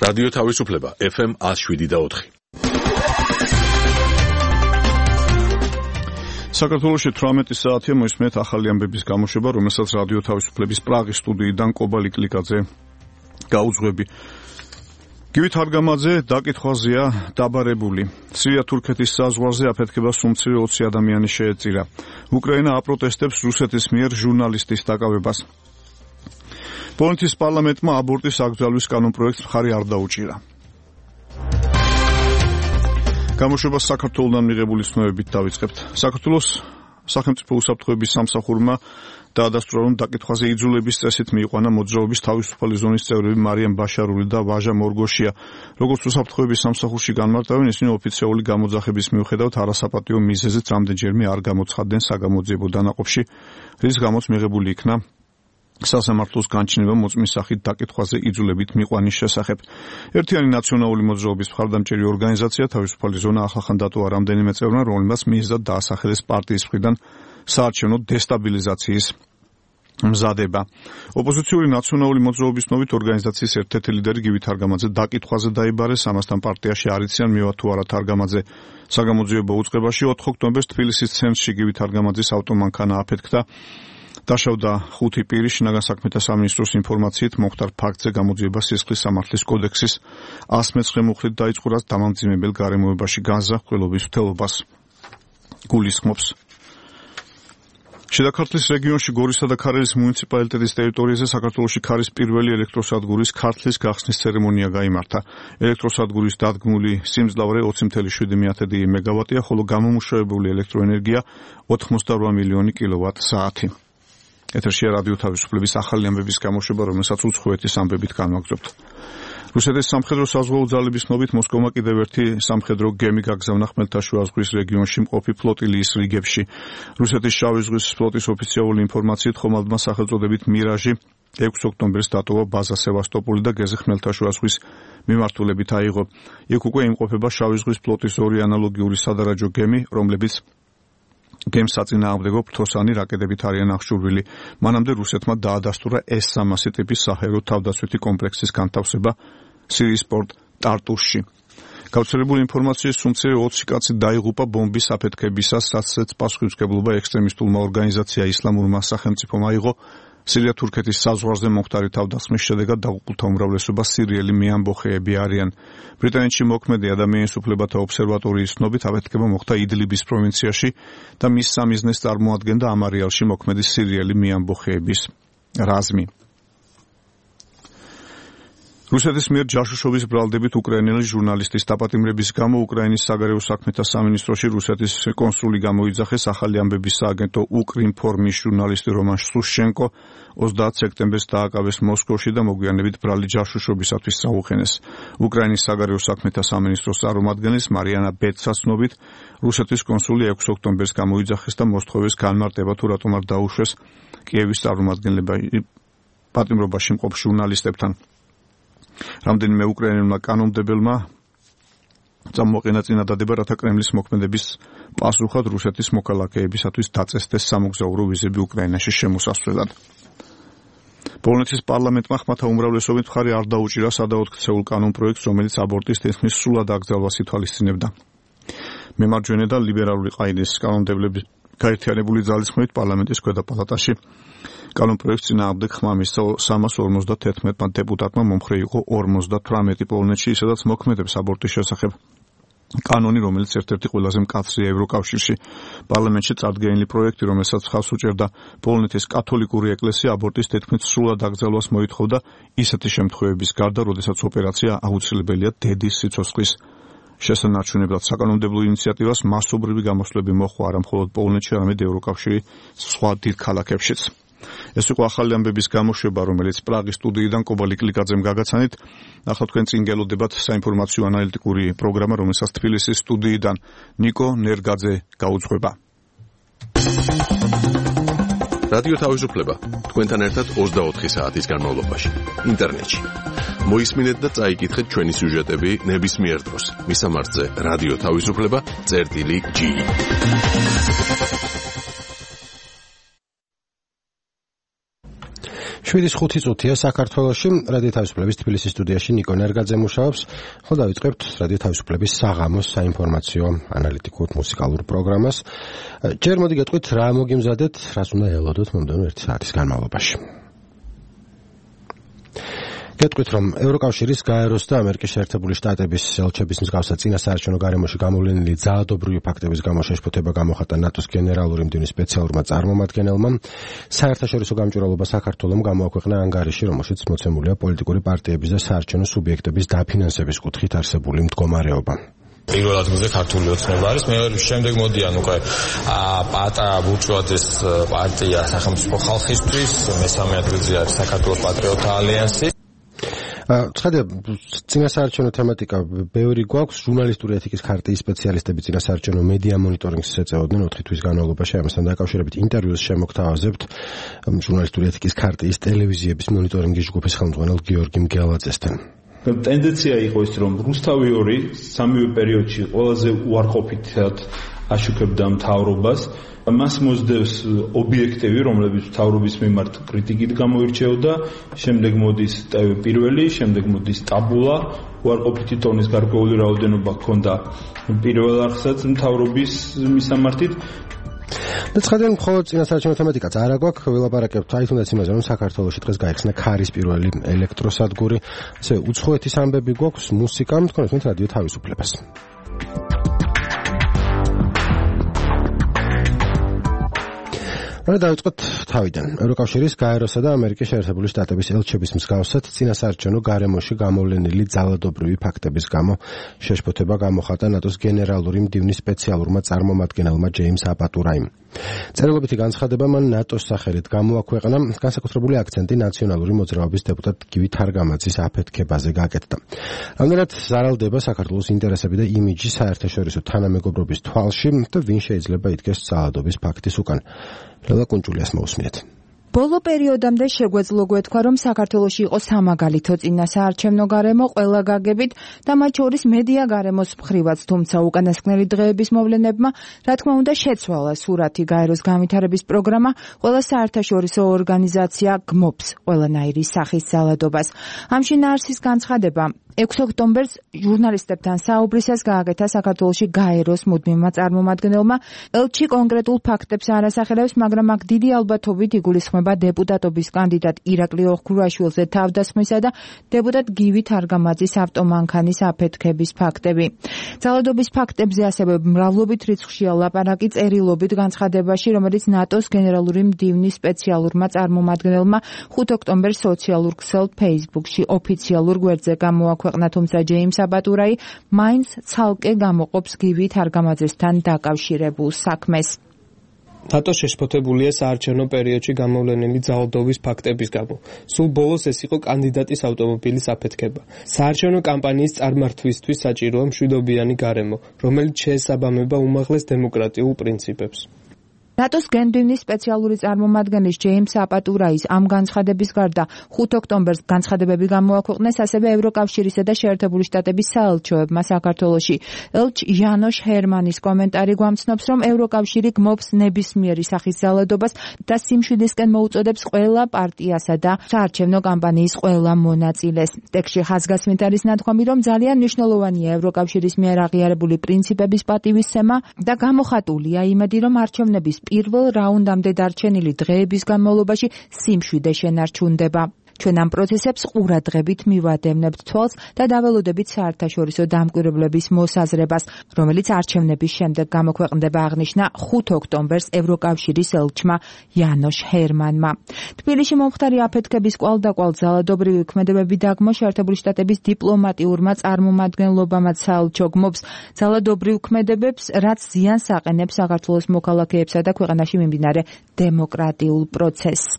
რადიო თავისუფლება FM 107.4. საქართველოში 18 საათია მოისმენთ ახალი ამბების გამოშვება, რომელსაც რადიო თავისუფლების პრაღის სტუდიიდან კობალი კლიკაძე გაუძღვები. გივით არგამაძე დაკითხვაზეა დაბარებული. სირია-თურქეთის საზღვარზე აფეთქებას უმცირე 20 ადამიანი შეეწირა. უკრაინა აპროტესტებს რუსეთის მიერ ჟურნალისტის დაკავებას. პოლონეთის პარლამენტმა აბორტის აკრძალვის კანონპროექტს მხარი არ დაუჭირა. გამოშვებას საქართველოსთან მიღებული ცნობებით დავიწყებთ. საქართველოს სახელმწიფო უსაფრთხოების სამსახურმა დაადასტურა, რომ დაკითხვაზე იძულების წესით მიიყვანა მოძრაობის თავისუფალი ზონის წევრები მარიამ ბაშარული და ვაჟა მორგოშია. როგორც უსაფრთხოების სამსახურში განმარტავენ, ისინი ოფიციალური გამოძახების მიუხედავად არასაპატიო მიზეზით რამდენჯერმე არ გამოცხადდნენ საგამოძიებო დანაყოფში, რის გამოც მიღებული იქნა სასამართლოს განჩინება მოწმის სახით დაკითხვაზე იძულებით მიყვანის შესახებ. ერთიანი ნაციონალური მოძრაობის მხარდამჭერი ორგანიზაცია თავისუფალი ზონა ახლახან დატოვა რამდენიმე წევრმა, რომელმაც მიზნად დაასახელეს პარტიის მხრიდან საარჩევნო დესტაბილიზაციის მზადება. ოპოზიციური ნაციონალური მოძრაობის ნობით ორგანიზაციის ერთ-ერთი ლიდერი გივით არგამაძე დაკითხვაზე დაიბარეს, ამასთან პარტიაში არ იციან მივა თუ არა არგამაძე საგამოძიებო უწყებაში. 4 ოქტომბერს თბილისის ცენტრში გივით არგამაძის ავტომანქანა აფეთქდა. დაშავდა 5 პირი. შინაგან საქმეთა სამინისტროს ინფორმაციით მომხდარ ფაქტზე გამოძიება სისხლის სამართლის კოდექსის 119 მუხლით დაიწყო, რაც დამამძიმებელ გარემოებაში განზრახველობის მცდელობას გულისხმობს. შედაქართლის რეგიონში გორისა და ქარელის მუნიციპალიტეტის ტერიტორიაზე საქართველოში ქარის პირველი ელექტროსადგურის ქართლის გახსნის ცერემონია გაიმართა. ელექტროსადგურის დადგმული სიმძლავრე 20.7 მეგავატია, ხოლო გამომუშავებული ელექტროენერგია 88 მილიონი კილოვატ-საათი. ეთერშია რადიო თავისუფლების ახალი ამბების გამოშვება, რომელსაც უცხოეთის ამბებით განვაგრძობთ. რუსეთის სამხედრო საზღვაო ძალების ნობით მოსკოვმა კიდევ ერთი სამხედრო გემი გაგზავნა ხმელთაშუა ზღვის რეგიონში მყოფი ფლოტილიის რიგებში. რუსეთის შავი ზღვის ფლოტის ოფიციალური ინფორმაციით ხომალდმა სახელწოდებით მირაჟი 6 ოქტომბერს დატოვა ბაზა სევასტოპოლი და გეზი ხმელთაშუა ზღვის მიმართულებით აიღო. იქ უკვე იმყოფება შავი ზღვის ფლოტის ორი ანალოგიური სადარაჯო გემი, რომლებიც გემს საწინააღმდეგო ფრთოსანი რაკეტებით არიან აღჭურვილი. მანამდე რუსეთმა დაადასტურა S-300 ტიპის საჰაერო თავდაცვითი კომპლექსის განთავსება სირიის პორტ ტარტუსში. გავრცელებული ინფორმაციის უმცირე 20 კაცი დაიღუპა ბომბის აფეთქებისას, რაც პასუხისმგებლობა ექსტრემისტულმა ორგანიზაცია ისლამურმა სახელმწიფომ აიღო. სირია-თურქეთის საზღვარზე მომხდარი თავდასხმის შედეგად დაღუპულთა უმრავლესობა სირიელი მეამბოხეები არიან. ბრიტანეთში მოქმედი ადამიანის უფლებათა ობსერვატორიის ცნობით აფეთქება მოხდა იდლიბის პროვინციაში და მის სამიზნეს წარმოადგენდა ამ არეალში მოქმედი სირიელი მეამბოხეების რაზმი. რუსეთის მიერ ჯაშუშობის ბრალდებით უკრაინელი ჟურნალისტის დაპატიმრების გამო უკრაინის საგარეო საქმეთა სამინისტროში რუსეთის კონსული გამოიძახეს. ახალი ამბების სააგენტო უკრინფორმის ჟურნალისტი რომან სუშჩენკო 30 სექტემბერს დააკავეს მოსკოვში და მოგვიანებით ბრალი ჯაშუშობისათვის წაუხენეს. უკრაინის საგარეო საქმეთა სამინისტროს წარმომადგენლის მარიანა ბეცას ცნობით, რუსეთის კონსული 6 ოქტომბერს გამოიძახეს და მოსთხოვეს განმარტება თუ რატომ არ დაუშვეს კიევის წარმომადგენლობა პატიმრობაში მყოფ ჟურნალისტებთან. რამდენიმე უკრაინელმა კანონმდებელმა წამოაყენა წინადადება, რათა კრემლის მოქმედების პასუხად რუსეთის მოქალაქეებისათვის დაწესდეს სამოგზაურო ვიზები უკრაინაში შემოსასვლელად. პოლონეთის პარლამენტმა ხმათა უმრავლესობით მხარი არ დაუჭირა სადაოთხცეულ კანონპროექტს, რომელიც აბორტის თითქმის სრულად აკრძალვას ითვალისწინებდა. მემარჯვენე და ლიბერალური ყაიდის კანონმდებლების გაერთიანებული ძალისხმევით პარლამენტის ქვედა პალატაში კანონპროექტს წინააღმდეგ ხმა მისცა 351 დეპუტატმა, მომხრე იყო 58 პოლონეთში, ისედაც მოქმედებს აბორტის შესახებ კანონი, რომელიც ერთ-ერთი ყველაზე მკაცრია ევროკავშირში. პარლამენტში წარდგენილი პროექტი, რომელსაც ხავს უჭერდა პოლონეთის კათოლიკური ეკლესია, აბორტის თითქმის სრულად აკრძალვას მოითხოვდა ისეთი შემთხვევების გარდა, როდესაც ოპერაცია აუცილებელია დედის სიცოცხლის შესანარჩუნებლად. საკანონმდებლო ინიციატივას მასობრივი გამოსვლები მოჰყვა არა მხოლოდ პოლონეთში, არამედ ევროკავშირის სხვა დიდ ქალაქებშიც. ეს იყო ახალი ამბების გამოშვება, რომელიც პრაღის სტუდიიდან კობალი კლიკაძემ გაგაცანით. ახლა თქვენ წინ გელოდებათ საინფორმაციო ანალიტიკური პროგრამა, რომელსაც თბილისის სტუდიიდან ნიკო ნერგაძე გაუძღვება. რადიო თავისუფლება თქვენთან ერთად 24 საათის განმავლობაში ინტერნეტში. მოისმინეთ და წაიკითხეთ ჩვენი სიუჟეტები ნებისმიერ დროს. მისამართზე რადიო თავისუფლება.g. 7:05 წუთია საქართველოში. რადიო თავისუფლების თბილისის სტუდიაში ნიკო ნერგაძე მუშაობს. ხო, დავიწყებთ რადიო თავისუფლების საღამოს საინფორმაციო ანალიტიკურ მუსიკალურ პროგრამას. ჯერ მოდი გეტყვით რა მოგიმზადეთ, რას უნდა ელოდოთ მომდევნო 1 საათის განმავლობაში. გეტყვით, რომ ევროკავშირის გაეროს და ამერიკის შეერთებული შტატების ელჩების მსგავსად წინასაარჩევნო გარემოში გამოვლენილი ძალადობრივი ფაქტების გამო შეშფოთება გამოხატა ნატოს გენერალური მდივნის სპეციალურმა წარმომადგენელმა. საერთაშორისო გამჭვირვალობა საქართველომ გამოაქვეყნა ანგარიში, რომელშიც მოცემულია პოლიტიკური პარტიების და საარჩევნო სუბიექტების დაფინანსების კუთხით არსებული მდგომარეობა. პირველ ადგილზე ქართული ოცნება არის, შემდეგ მოდიან უკვე პატარა ბურჟუაზიის პარტია სახელმწიფო ხალხისთვის, მესამე ადგილზე არის საქართველოს პატრიოტთა ალიანსი. ცხადია, წინასაარჩევნო თემატიკა ბევრი გვაქვს. ჟურნალისტური ეთიკის ქარტიის სპეციალისტები წინასაარჩევნო მედია მონიტორინგს ეწეოდნენ 4 თვის განმავლობაში. ამასთან დაკავშირებით ინტერვიუს შემოგთავაზებთ ჟურნალისტური ეთიკის ქარტიის ტელევიზიების მონიტორინგის ჯგუფის ხელმძღვანელ გიორგი მგელაძესთან. ტენდენცია იყო ის, რომ რუსთავი 2 სამივე პერიოდში ყველაზე უარყოფითად აშუქებდა მთავრობას. მას მოსდევს ობიექტივი, რომლებიც მთავრობის მიმართ კრიტიკით გამოირჩეოდა, შემდეგ მოდის პირველი, შემდეგ მოდის ტაბულა, უარყოფითი ტონის გარკვეული რაოდენობა ჰქონდა პირველ არხსაც მთავრობის მისამართით. და ცხადია, მხოლოდ წინასაარჩევნო თემატიკაც არ აგვაქვს, ვილაპარაკებთ აი თუნდაც იმაზე, რომ საქართველოში დღეს გაიხსნა ქარის პირველი ელექტროსადგური, ასე უცხოეთის ამბები გვაქვს, მუსიკა, თქვენ რადიო თავისუფლებას. დავიწყოთ თავიდან. ევროკავშირის გაეროსა და ამერიკის შეერთებული შტატების ელჩების მსგავსად წინასაარჩევნო გარემოში გამოვლენილი ძალადობრივი ფაქტების გამო შეშფოთება გამოხატა ნატოს გენერალური მდივნის სპეციალურმა წარმომადგენელმა ჯეიმს აპატურაიმ. წერილობითი განცხადება მან ნატოს სახელით გამოაქვეყნა, განსაკუთრებული აქცენტი ნაციონალური მოძრაობის დეპუტატ გივი თარგამაძის აფეთქებაზე გაკეთდა. რამდენად ზარალდება საქართველოს ინტერესები და იმიჯი საერთაშორისო თანამეგობრობის თვალში და ვინ შეიძლება იდგეს ძალადობის ფაქტის უკან. ლელა კუნჭულიას მოусმინეთ. ბოლო პერიოდამდე შეგვეძლო გვეთქვა, რომ საქართველოში იყო სამაგალითო წინასაარჩევნო გარემო ყველა გაგებით და მათ შორის მედია გარემოს მხრივაც, თუმცა უკანასკნელი დღეების მოვლენებმა, რა თქმა უნდა, შეცვალა სურათი. გაეროს განვითარების პროგრამა ყველა საერთაშორისო ორგანიზაცია გმობს ყველანაირი სახის ძალადობას. ამ შინაარსის განცხადება 6 ოქტომბერს ჟურნალისტებთან საუბრისას გააკეთა საქართველოში გაეროს მუდმივმა წარმომადგენელმა. ელჩი კონკრეტულ ფაქტებს არ ასახელებს, მაგრამ აქ დიდი ალბათობით იგულისხმება დეპუტატობის კანდიდატ ირაკლი ოხგურაშვილზე თავდასხმისა და დეპუტატ გივი თარგამაძის ავტომანქანის აფეთქების ფაქტები. ძალადობის ფაქტებზე ასევე მრავლობით რიცხვშია ლაპარაკი წერილობით განცხადებაში, რომელიც ნატოს გენერალური მდივნის სპეციალურმა წარმომადგენელმა 5 ოქტომბერს სოციალურ ქსელ Facebook-ში ოფიციალურ გვერდზე გამოაქვეყნა, თუმცა ჯეიმს აპატურაი მაინც ცალკე გამოყოფს გივი თარგამაძესთან დაკავშირებულ საქმეს. ნატო შეშფოთებულია საარჩევნო პერიოდში გამოვლენილი ძალადობის ფაქტების გამო. სულ ბოლოს ეს იყო კანდიდატის ავტომობილის აფეთქება. საარჩევნო კამპანიის წარმართვისთვის საჭიროა მშვიდობიანი გარემო, რომელიც შეესაბამება უმაღლეს დემოკრატიულ პრინციპებს. ნატოს გენდვინის სპეციალური წარმომადგენლის ჯეიმს აპატურაის ამ განცხადების გარდა 5 ოქტომბერს განცხადებები გამოაქვეყნეს ასევე ევროკავშირისა და შეერთებული შტატების საელჩოებმა საქართველოში. ელჩ იანოშ ჰერმანის კომენტარი გვამცნობს, რომ ევროკავშირი გმობს ნებისმიერი სახის ძალადობას და სიმშვიდისკენ მოუწოდებს ყველა პარტიასა და საარჩევნო კამპანიის ყველა მონაწილეს. ტექსტში ხაზგასმით არის ნათქვამი, რომ ძალიან მნიშვნელოვანია ევროკავშირის მიერ აღიარებული პრინციპების პატივისცემა და გამოხატულია იმედი, რომ არჩევნების პირველ რაუნდამდე დარჩენილი დღეების განმავლობაში სიმშვიდე შენარჩუნდება. ჩვენ ამ პროცესებს ყურადღებით მივადევნებთ თვალს და დაველოდებით საერთაშორისო დამკვირვებლების მოსაზრებას, რომელიც არჩევნების შემდეგ გამოქვეყნდება, აღნიშნა 5 ოქტომბერს ევროკავშირის ელჩმა იანოშ ჰერმანმა. თბილისში მომხდარი აფეთქების კვალდაკვალ ძალადობრივი ქმედებები დაგმო შეერთებული შტატების დიპლომატიურმა წარმომადგენლობამაც საელჩო გმობს ძალადობრივ ქმედებებს, რაც ზიანს აყენებს საქართველოს მოქალაქეებსა და ქვეყანაში მიმდინარე დემოკრატიულ პროცესს.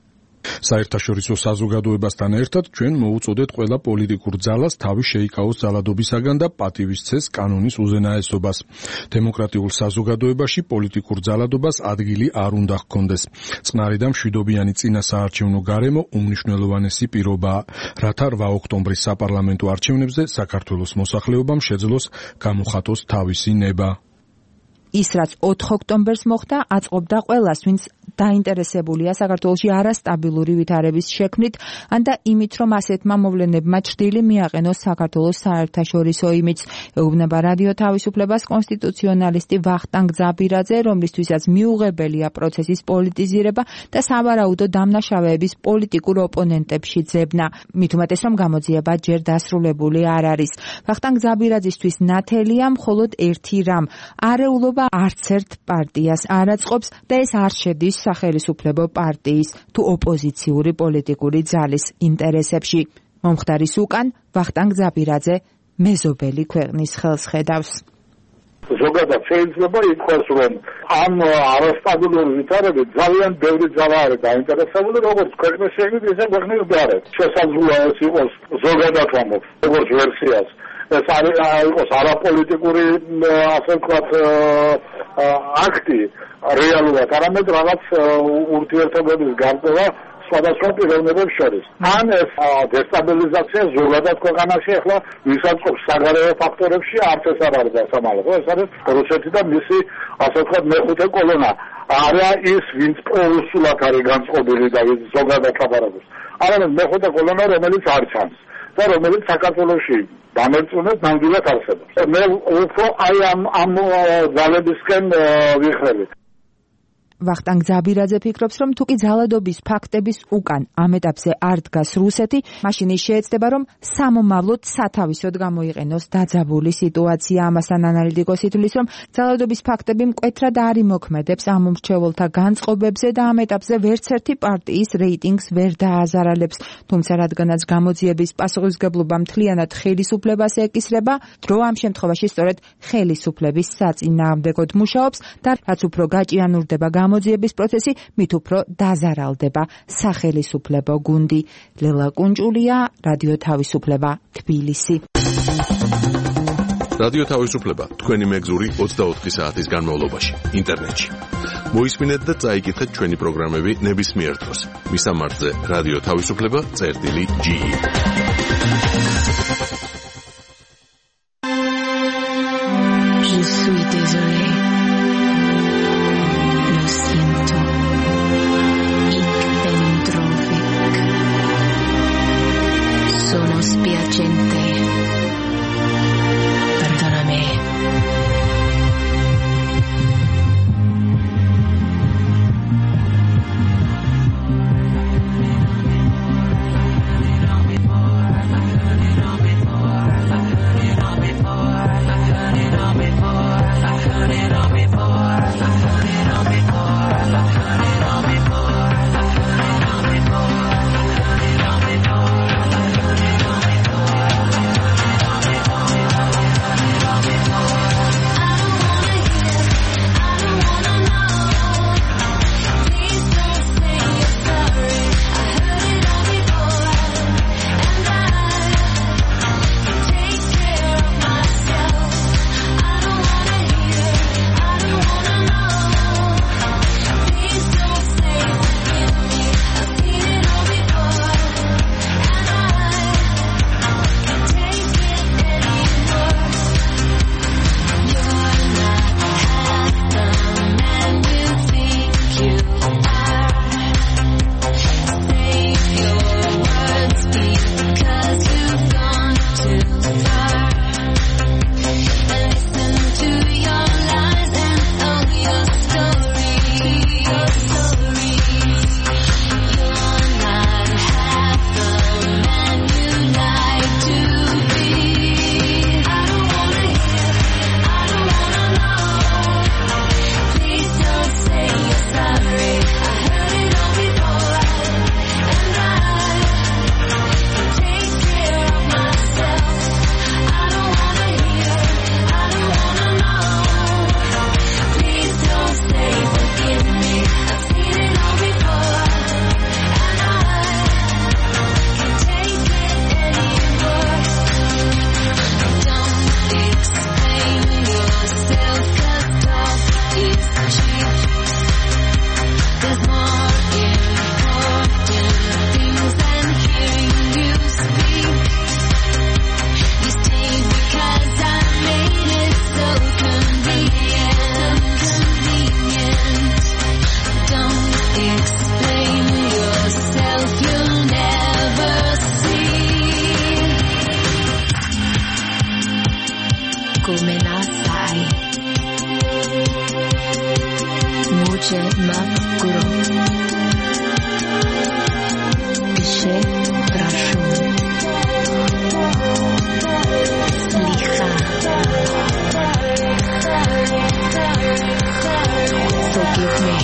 საერთაშორისო საზოგადოებასთან ერთად ჩვენ მოუწოდეთ ყველა პოლიტიკურ ძალას თავი შეიკავოს ძალადობისაგან და პატივისცეს კანონის უზენაესობას. დემოკრატიულ საზოგადოებაში პოლიტიკურ ძალადობას ადგილი არ უნდა ჰქონდეს. წყნარი და მშვიდობიანი წინასაარჩევნო გარემო უმნიშვნელოვანესი პირობაა, რათა 8 ოქტომბრის საპარლამენტო არჩევნებზე საქართველოს მოსახლეობამ შეძლოს გამოხატოს თავისი ნება. ის რაც 4 ოქტომბერს მოხდა, აწყობდა ყველას, ვინც დაინტერესებულია საქართველოში არასტაბილური ვითარების შექმნით, ან და იმით, რომ ასეთმა მოვლენებმა ჭრილი მიაყენოს საქართველოს საერთაშორისო იმიჯს. ეუბნება რადიო თავისუფლებას კონსტიტუციონალისტი ვახტანგ ძაბირაძე, რომლისთვისაც მიუღებელია პროცესის პოლიტიზირება და სავარაუდო დამნაშავეების პოლიტიკურ ოპონენტებში ძებნა. მით უმეტეს, რომ გამოძიება ჯერ დასრულებული არ არის. ვახტანგ ძაბირაძისთვის ნათელია მხოლოდ ერთი რამ. არეულობა არც ერთ პარტიას არ აწყობს და ეს არ შედის სახელისუფლებო პარტიის თუ ოპოზიციური პოლიტიკური ძალის ინტერესებში. მომხდარის უკან ვახტანგ ძაბირაძე მეზობელი ქვეყნის ხელს ხედავს. ზოგადად შეიძლება ითქვას, რომ ამ არასტაბილური ვითარებით ძალიან ბევრი ძალა არის დაინტერესებული, როგორც ქვეყნის შექმნით, ისე ქვეყნის გარეთ. შესაძლოა ეს იყოს ზოგადად ამბობ, როგორც ვერსიას. ეს არის არაპოლიტიკური, ასე ვთქვათ, აქტი რეალურად, არამედ რაღაც ურთიერთობების გარკვევა სხვადასხვა პიროვნებებს შორის. ან ეს დესტაბილიზაცია ზოგადად ქვეყანაში ახლა ვისაწყობს საგარეო ფაქტორებში, არც ეს არ არის დასამალო. ეს არის რუსეთი და მისი, ასე ვთქვათ, მეხუთე კოლონა. არა ის, ვინც პროუსულად არის განწყობილი და ზოგადად ლაპარაკობს. არამედ მეხუთე კოლონა, რომელიც არ ჩანს და რომელიც საქართველოში დამერწმუნეთ ნამდვილად არსებობს. მე უფრო აი ამ ძალებისკენ ვიხრებით. ვახტანგ ძაბირაძე ფიქრობს, რომ თუკი ძალადობის ფაქტების უკან ამ ეტაპზე არ დგას რუსეთი, მაშინ ის შეეცდება, რომ სამომავლოდ სათავისოდ გამოიყენოს დაძაბული სიტუაცია. ამასთან ანალიტიკოსი თვლის, რომ ძალადობის ფაქტები მკვეთრად არ იმოქმედებს ამ მრჩეველთა განწყობებზე და ამ ეტაპზე ვერცერთი პარტიის რეიტინგს ვერ დააზარალებს. თუმცა რადგანაც გამოძიების პასუხისმგებლობა მთლიანად ხელისუფლებას ეკისრება, დრო ამ შემთხვევაში სწორედ ხელისუფლების საწინააღმდეგოდ მუშაობს და რაც უფრო გაჭიანურდება გამოძიების პროცესი, მით უფრო დაზარალდება სახელისუფლებო გუნდი. ლელა კუნჭულია, რადიო თავისუფლება, თბილისი. რადიო თავისუფლება თქვენი მეგზური 24 საათის განმავლობაში ინტერნეტში. მოისმინეთ და წაიკითხეთ ჩვენი პროგრამები ნებისმიერ დროს. მისამართზე რადიო თავისუფლება.ge. Je suis désolé. Lo siento. Ich bin traurig. Sono spiacente. Perdóname. макро. Пише прошу. Слиха. Forgive me.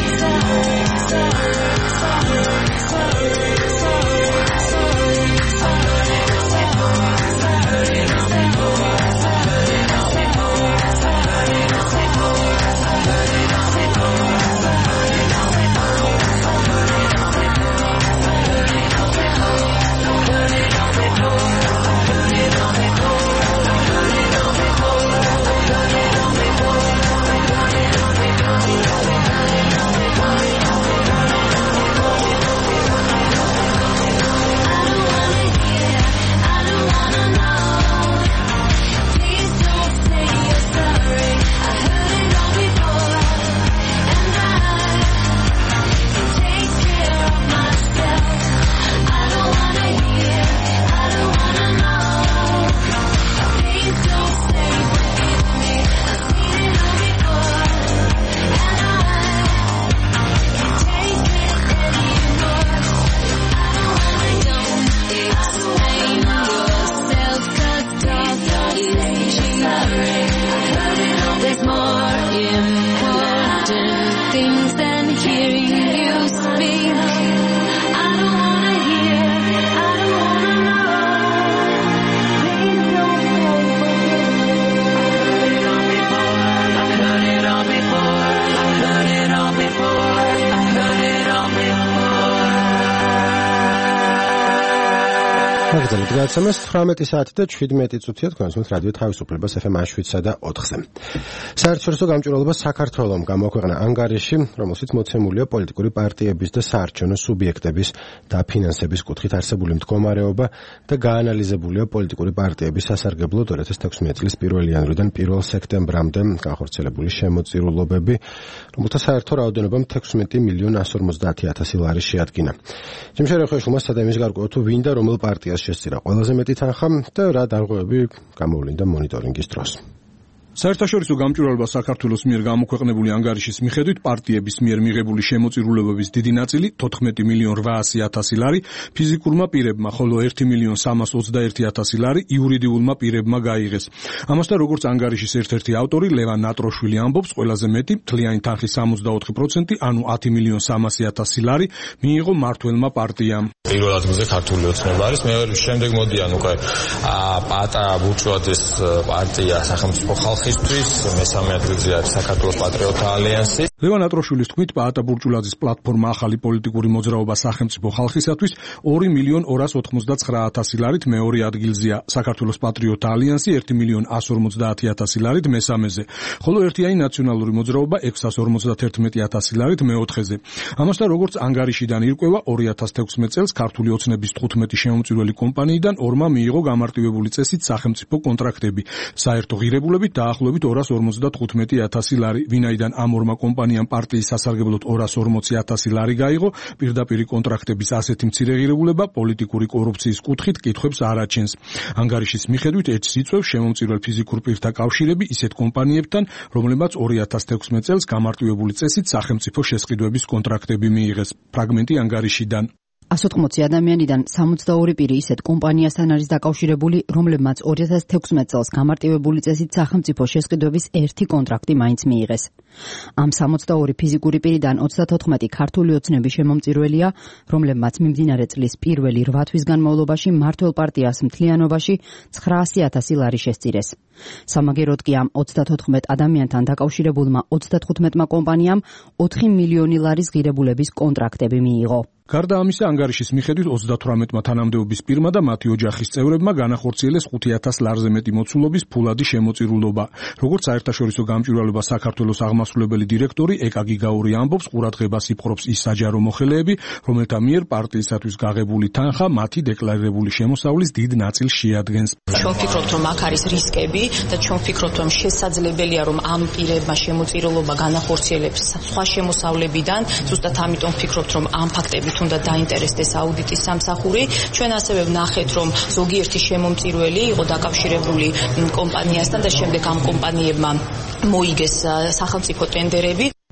გაცემეს 18 საათი და 17 წუთია თქვენს მოთ რადიო თავისუფლებას FM 7-სა და 4-ზე. საერთაშორისო გამჭვირვალობა საქართველოს გამოაქვეყნა ანგარიში, რომელშიც მოცემულია პოლიტიკური პარტიების და საარჩევნო სუბიექტების და ფინანსების კუთხით არსებული მდგომარეობა და გაანალიზებულია პოლიტიკური პარტიების სასარგებლო 2016 წლის 1 იანვრიდან 1 სექტემბრამდე განხორციელებული შემოწირულობები, რომელთა საერთო რაოდენობა 16,150,000 ლარის შეადგინა. ჯიმშერე ხოშულმა სადამის გარკვევა თუ ვინ და რომელ პარტიას შესწირა ყველაზე მეტი თანხა და რა დარღვევები გამოვლინდა მონიტორინგის დროს. საერთაშორისო გამჭვირვალობა საქართველოს მიერ გამოქვეყნებული ანგარიშის მიხედვით პარტიების მიერ მიღებული შემოწირულობების დიდი ნაწილი 14,800,000 ლარი ფიზიკურმა პირებმა, ხოლო 1,321,000 ლარი იურიდიულმა პირებმა გაიღეს. ამასთან როგორც ანგარიშის ერთ-ერთი ავტორი ლევან ნატროშვილი ამბობს, ყველაზე მეტი მთლიანი თანხის 64%, ანუ 10,300,000 ლარი მიიღო მმართველმა პარტიამ. პირველ ადგილზე ქართული ოცნება არის, შემდეგ მოდიან უკვე პატარა ბურჟუაზიის პარტია სახელმწიფო ხალხისთვის, მესამე ადგილზე არის საქართველოს პატრიოტთა ალიანსი. ლევან ნატროშვილის თქმით, პაატა ბურჟუაზიის პლატფორმა ახალი პოლიტიკური მოძრაობა სახელმწიფო ხალხისათვის 2,299,000 ლარით მეორე ადგილზეა, საქართველოს პატრიოტთა ალიანსი 1,150,000 ლარით მესამეზე, ხოლო ერთიანი ნაციონალური მოძრაობა 651,000 ლარით მეოთხეზე. ამასთან როგორც ანგარიშიდან ირკვევა, 2016 წელს ქართული ოცნების 15 შემომწირველი კომპანიიდან 2-მა მიიღო გამარტივებული წესით სახელმწიფო კონტრაქტები, საერთო ღირებულებით დაახლოებით 255,000 ლარი, ვინაიდან ამ 2-მა კომპანიამ პარტიის სასარგებლოდ 240,000 ლარი გაიღო, პირდაპირი კონტრაქტების ასეთი მცირე ღირებულება პოლიტიკური კორუფციის კუთხით კითხვებს არ აჩენს. ანგარიშის მიხედვით ეჭს იწვევს შემომწირველ ფიზიკურ პირთა კავშირები ისეთ კომპანიებთან, რომლებმაც 2016 წელს გამარტივებული წესით სახელმწიფო შესყიდვების კონტრაქტები მიიღეს. ფრაგმენტი ანგარიშიდან. 180 ადამიანიდან 62 პირი ისეთ კომპანიასთან არის დაკავშირებული, რომლებმაც 2016 წელს გამარტივებული წესით სახელმწიფო შესყიდვების ერთი კონტრაქტი მაინც მიიღეს. ამ 62 ფიზიკური პირიდან 34 ქართული ოცნების შემომწირველია, რომლებმაც მიმდინარე წლის პირველი 8 თვის განმავლობაში მმართველ პარტიას მთლიანობაში 900,000 ლარი შესწირეს. სამაგეროდ კი ამ 34 ადამიანთან დაკავშირებულმა 35 კომპანიამ 4 მილიონი ლარის ღირებულების კონტრაქტები მიიღო. გარდა ამისა, ანგარიშის მიხედვით 38 თანამდებობის პირმა და მათი ოჯახის წევრებმა განახორციელეს 5,000 ლარზე მეტი მოცულობის ფულადი შემოწირულობა. როგორც საერთაშორისო გამჭვირვალობა საქართველოს აღმასრულებელი დირექტორი ეკა გიგაური ამბობს, ყურადღებას იპყრობს ის საჯარო მოხელეები, რომელთა მიერ პარტიისათვის გაღებული თანხა მათი დეკლარირებული შემოსავლის დიდ ნაწილს შეადგენს. ჩვენ ვფიქრობთ, რომ აქ არის რისკები და ჩვენ ვფიქრობთ, რომ შესაძლებელია, რომ ამ პირებმა შემოწირულობა განახორციელებს სხვა შემოსავლებიდან, ზუსტად ამიტომ ვფიქრობთ, რომ ამ ფაქტებით უნდა დაინტერესდეს აუდიტის სამსახური. ჩვენ ასევე ვნახეთ, რომ ზოგიერთი შემომწირველი იყო დაკავშირებული კომპანიასთან და შემდეგ ამ კომპანიებმა მოიგეს სახელმწიფო ტენდერები.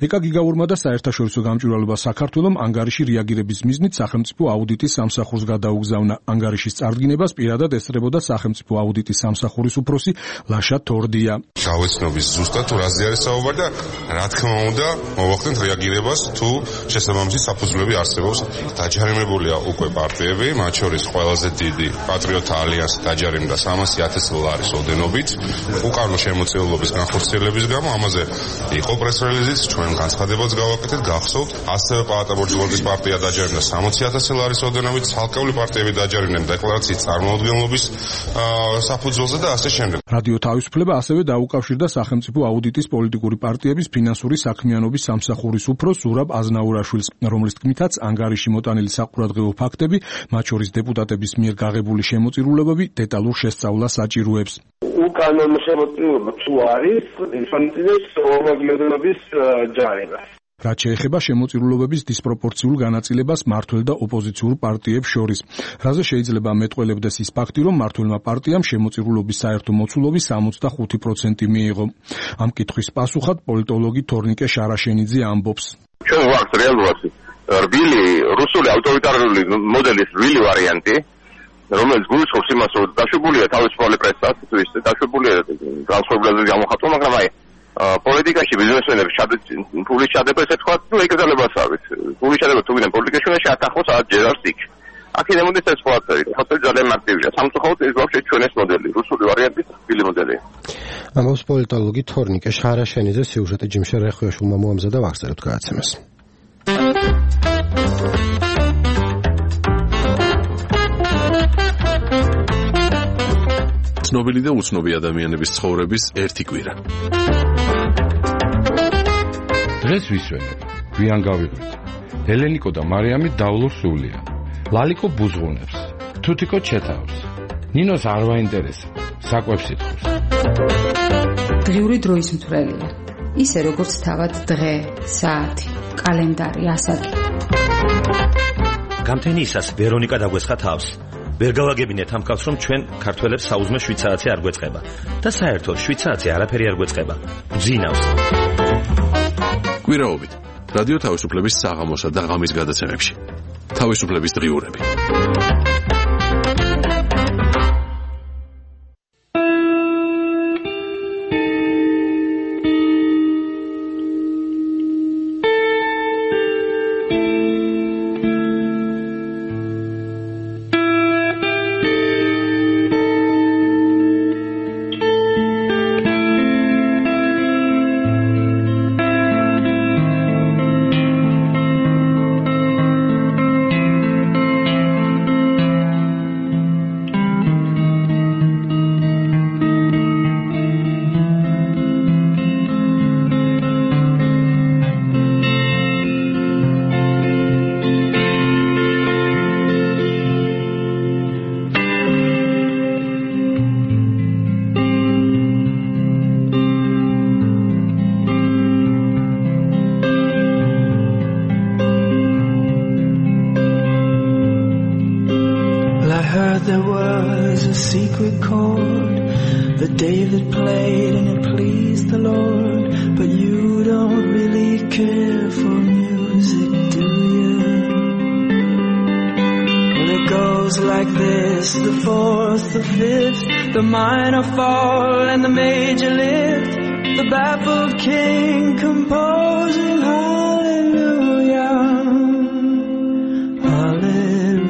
ეკა გიგაურმა და საერთაშორისო გამჭვირვალობა საქართველომ ანგარიში რეაგირების მიზნით სახელმწიფო აუდიტის სამსახურს გადაუგზავნა. ანგარიშის წარდგინებას პირადად ესწრებოდა სახელმწიფო აუდიტის სამსახურის უფროსი ლაშა თორდია. გავეცნობის ზუსტად თუ რაზე არის საუბარი და რა თქმა უნდა მოვახდენთ რეაგირებას თუ შესაბამისი საფუძვლები არსებობს. დაჯარიმებულია უკვე პარტიები, მათ შორის ყველაზე დიდი პატრიოტთა ალიანსი დაჯარიმდა $300,000 ოდენობით. უკანონო შემოწირულობის განხორციელების გამო ამაზე იყო პრეს-რელიზიც, ჩვენ განცხადებაც გავაკეთეთ, გახსოვთ. ასევე პალატა ბორჯგორდის პარტია დაჯარიმდა $60,000 ოდენობით, ცალკეული პარტიები დაჯარიმდნენ დეკლარაციის წარმოუდგენლობის საფუძველზე და ასე შემდეგ. რადიო თავისუფლება ასევე დაუკავშირდა სახელმწიფო აუდიტის პოლიტიკური პარტიების ფინანსური საქმიანობის სამსახურის უფროს ზურაბ აზნაურაშვილს, რომლის თქმითაც ანგარიში მოტანილი საყურადღებო ფაქტები, მათ შორის დეპუტატების მიერ გაღებული შემოწირულობები დეტალურ შესწავლას საჭიროებს. უკანონო შემოწირულობა თუ არის, ინფანტილის ორგანიზების ჯარიმა. რაც შეეხება შემოწირულობების დისპროპორციულ განაწილებას მმართველ და ოპოზიციურ პარტიებს შორის. რაზე შეიძლება მეტყველებდეს ის ფაქტი, რომ მმართველმა პარტიამ შემოწირულობის საერთო მოცულობის 65% მიიღო. ამ კითხვის პასუხად პოლიტოლოგი თორნიკე შარაშენიძე ამბობს. ჩვენ ვართ რეალურად რბილი რუსული ავტორიტარული მოდელის რბილი ვარიანტი, რომელიც გულისხმობს იმას, რომ დაშვებულია თავისუფალი პრესასთვის, დაშვებულია განსხვავებაზე გამოხატვა, მაგრამ აი პოლიტიკაში ბიზნესმენები ფულის ჩადება, ესე თქვა, თუ ეკრძალებასავით. ფულის ჩადება თუ ვინმე პოლიტიკაში უნდა შეატახოს ჯერ არც იქ. აქედან მოდის ეს ყველაფერი. ხოთი ძალიან მარტივია. სამწუხაროდ ეს ბავშვი ჩვენ ეს მოდელი, რუსული ვარიანტის რბილი მოდელი. ამბობს პოლიტოლოგი თორნიკე შარაშენიძე. სიუჟეტი ჯიმშე რეხვიაშვილმა მოამზადა და ვახსენებთ გადაცემას. ცნობილი და უცნობი ადამიანების ცხოვრების ერთი კვირა. დღეს ვისვენებ, გვიან გავიღვით. ელენიკო და მარიამი დავლურ სულია. ლალიკო ბუზღუნებს, თუთიკო ჩეთავს. ნინოს არ ვაინტერესებს, საკვებს ითხოვს. დღიური დროის მთვრელია. ისე როგორც თავად დღე, საათი, კალენდარი, ასაკი. გამთენიისას ვერონიკა დაგვესხა თავს. ვერ გავაგებინეთ ამ კაცს, რომ ჩვენ ქართველებს საუზმე 7 საათი არ გვეწყება და საერთოდ 7 საათი არაფერი არ გვეწყება. გძინავს. კვირაობით რადიო თავისუფლების საღამოსა და ღამის გადაცემებში. თავისუფლების დღიურები. There was a secret chord that David played and it pleased the Lord. But you don't really care for music, do you? Well, it goes like this: the fourth, the fifth, the minor fall and the major lift. The baffled king composing hallelujah, hallelujah.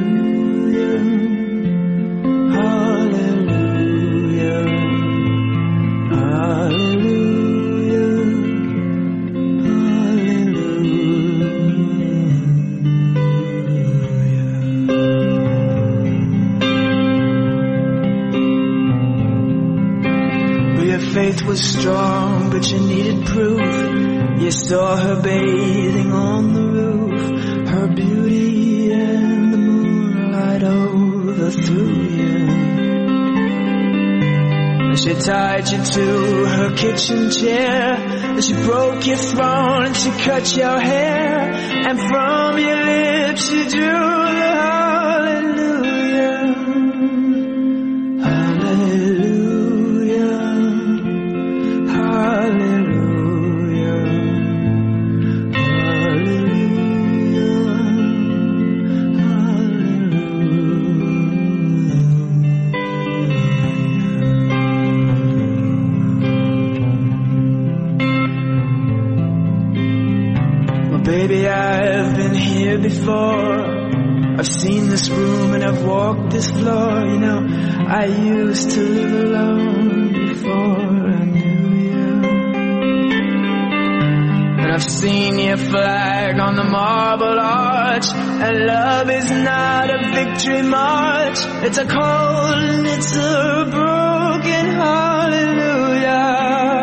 Faith was strong, but you needed proof. You saw her bathing on the roof, her beauty and the moonlight overthrew you. She tied you to her kitchen chair, she broke your throne and she cut your hair, and from your lips she drew the hallelujah, hallelujah. Hallelujah, before. I've seen this room and I've walked this floor. You know, I used to live alone before I knew you. And I've seen your flag on the marble arch. And love is not a victory march. It's a cold and it's a broken hallelujah.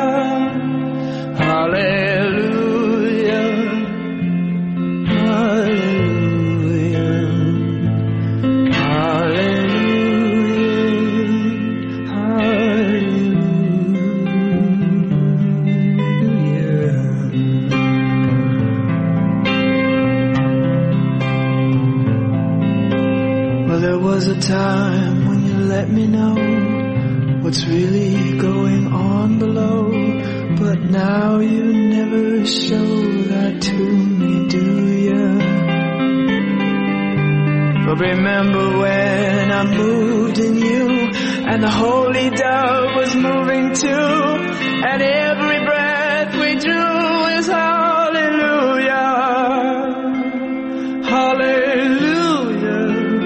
Hallelujah. Hallelujah. Hallelujah. Hallelujah. Well, there was a time when you let me know what's really going on below. But now you never show that to me, do you? But remember when I moved in you, and the holy dove was moving too, and every breath we drew is hallelujah. Hallelujah.